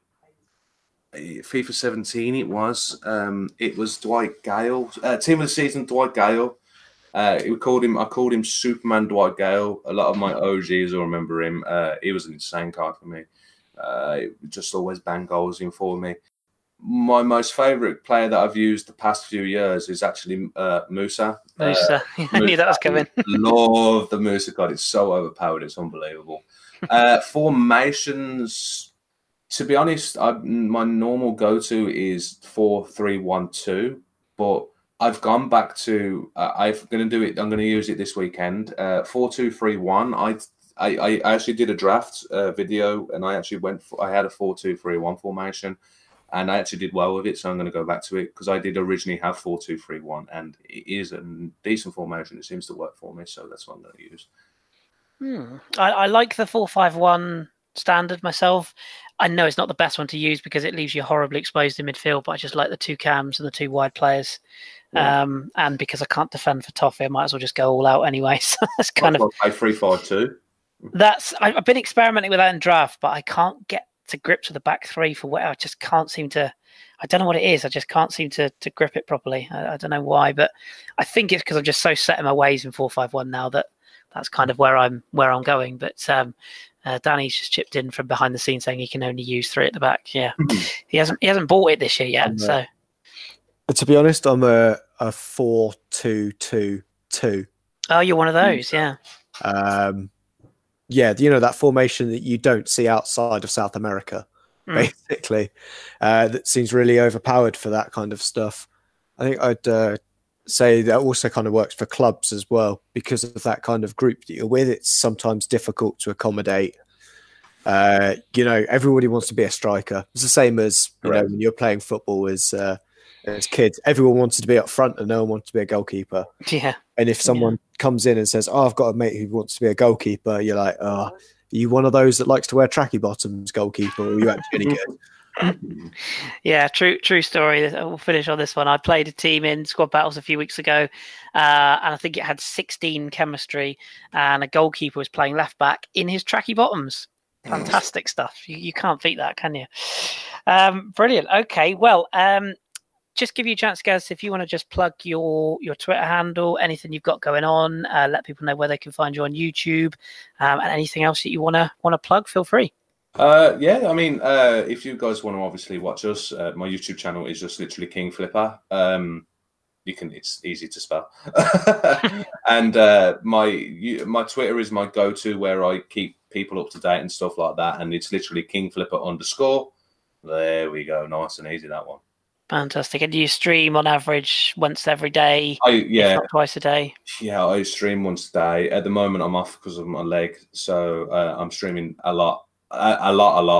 FIFA 17, it was Dwight Gale. Team of the season, Dwight Gale. I called him Superman Dwight Gale. A lot of my OGs will remember him. He was an insane card for me. Just always bang goals in for me. My most favourite player that I've used the past few years is actually Musa. Musa. I knew that was coming. Love the Musa card. It's so overpowered. It's unbelievable. Formations, to be honest, my normal go-to is 4-3-1-2, but I've gone back to I'm going to use it this weekend. 4-2-3-1. I actually did a draft video, and I had a 4-2-3-1 formation, and I actually did well with it. So I'm going to go back to it because I did originally have 4-2-3-1, and it is a decent formation. It seems to work for me, so that's what I'm going to use. I like the 4-5-1 standard myself. I know it's not the best one to use because it leaves you horribly exposed in midfield, but I just like the two cams and the two wide players. Yeah. And because I can't defend for Toffee, I might as well just go all out anyway. So that's kind of 3-5-2. I've been experimenting with that in draft, but I can't get to grips with the back three for where I just can't seem to. I don't know what it is. I just can't seem to grip it properly. I don't know why, but I think it's because I'm just so set in my ways in 4-5-1 now that's kind of where I'm going. But Danny's just chipped in from behind the scenes saying he can only use 3 at the back. Yeah, he hasn't bought it this year yet. So, to be honest, I'm a 4-2-2-2. Oh, you're one of those, yeah. Yeah, that formation that you don't see outside of South America, basically. That seems really overpowered for that kind of stuff. I think I'd say that also kind of works for clubs as well because of that kind of group that you're with. It's sometimes difficult to accommodate. Everybody wants to be a striker. It's the same as when you're playing football as kids. Everyone wanted to be up front and no one wanted to be a goalkeeper. Yeah. And if someone comes in and says, "Oh, I've got a mate who wants to be a goalkeeper," you're like, "Oh, are you one of those that likes to wear tracky bottoms, goalkeeper? Or are you actually any good?" Yeah, true story. We'll finish on this one. I played a team in squad battles a few weeks ago, and I think it had 16 chemistry, and a goalkeeper was playing left back in his tracky bottoms. Fantastic stuff. You can't beat that, can you? Brilliant. Okay, well, just give you a chance, guys, if you want to just plug your Twitter handle, anything you've got going on, let people know where they can find you on YouTube, and anything else that you want to plug, feel free. If you guys want to obviously watch us, my YouTube channel is just literally King Flipper. It's easy to spell. And my Twitter is my go-to where I keep people up to date and stuff like that, and it's literally King Flipper _. There we go, nice and easy, that one. Fantastic. And do you stream on average once every day? If not twice a day? Yeah, I stream once a day. At the moment, I'm off because of my leg, so I'm streaming a lot. I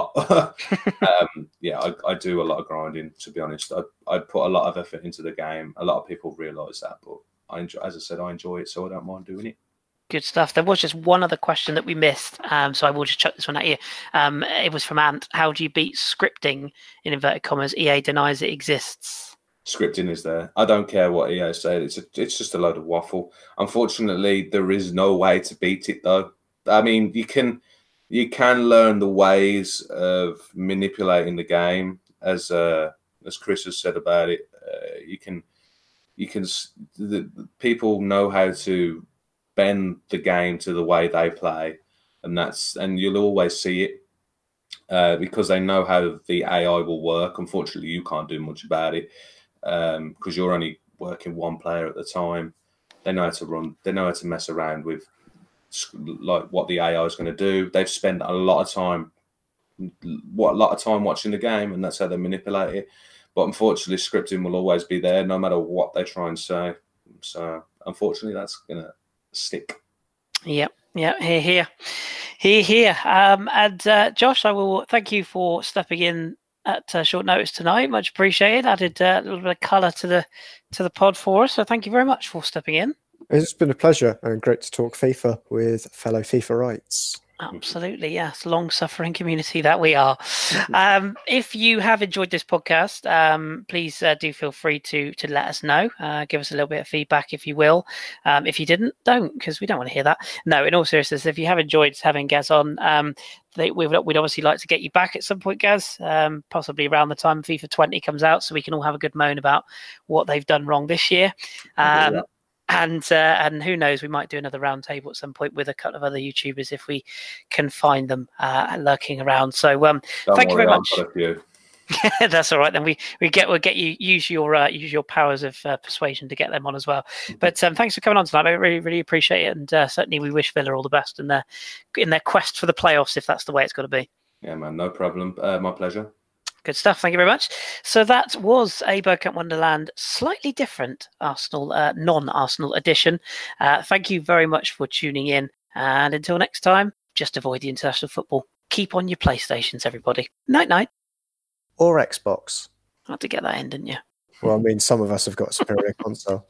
do a lot of grinding, to be honest. I put a lot of effort into the game. A lot of people realise that, but I enjoy it, so I don't mind doing it. Good stuff. There was just one other question that we missed, so I will just chuck this one at you. It was from Ant. How do you beat scripting, in inverted commas? EA denies it exists. Scripting is there. I don't care what EA said. It's just a load of waffle. Unfortunately, there is no way to beat it, though. I mean, you can learn the ways of manipulating the game, as Chris has said about it. The people know how to bend the game to the way they play, and you'll always see it because they know how the AI will work. Unfortunately, you can't do much about it because you're only working one player at the time. They know how to run. They know how to mess around with like what the AI is going to do. They've spent a lot of time watching the game, and that's how they manipulate it. But unfortunately, scripting will always be there, no matter what they try and say. So unfortunately, that's gonna stick. Yep. Here. And Josh, I will thank you for stepping in at short notice tonight. Much appreciated. Added a little bit of colour to the pod for us. So thank you very much for stepping in. It's been a pleasure and great to talk FIFA with fellow FIFA rights. Absolutely, yes. Long-suffering community that we are. If you have enjoyed this podcast, please do feel free to let us know. Give us a little bit of feedback, if you will. If you didn't, don't, because we don't want to hear that. No, in all seriousness, if you have enjoyed having Gaz on, we'd obviously like to get you back at some point, Gaz, possibly around the time FIFA 20 comes out, so we can all have a good moan about what they've done wrong this year. And who knows, we might do another roundtable at some point with a couple of other YouTubers if we can find them lurking around. So thank you very much. That's all right. Then we'll get you use your powers of persuasion to get them on as well. But thanks for coming on tonight. I really, really appreciate it, and certainly we wish Villa all the best in their quest for the playoffs, if that's the way it's got to be. Yeah, man, no problem. My pleasure. Good stuff. Thank you very much. So that was a Bergkamp Wonderland slightly different Arsenal, non-Arsenal edition. Thank you very much for tuning in. And until next time, just avoid the international football. Keep on your PlayStations, everybody. Night-night. Or Xbox. I had to get that in, didn't you? Well, I mean, some of us have got a superior console.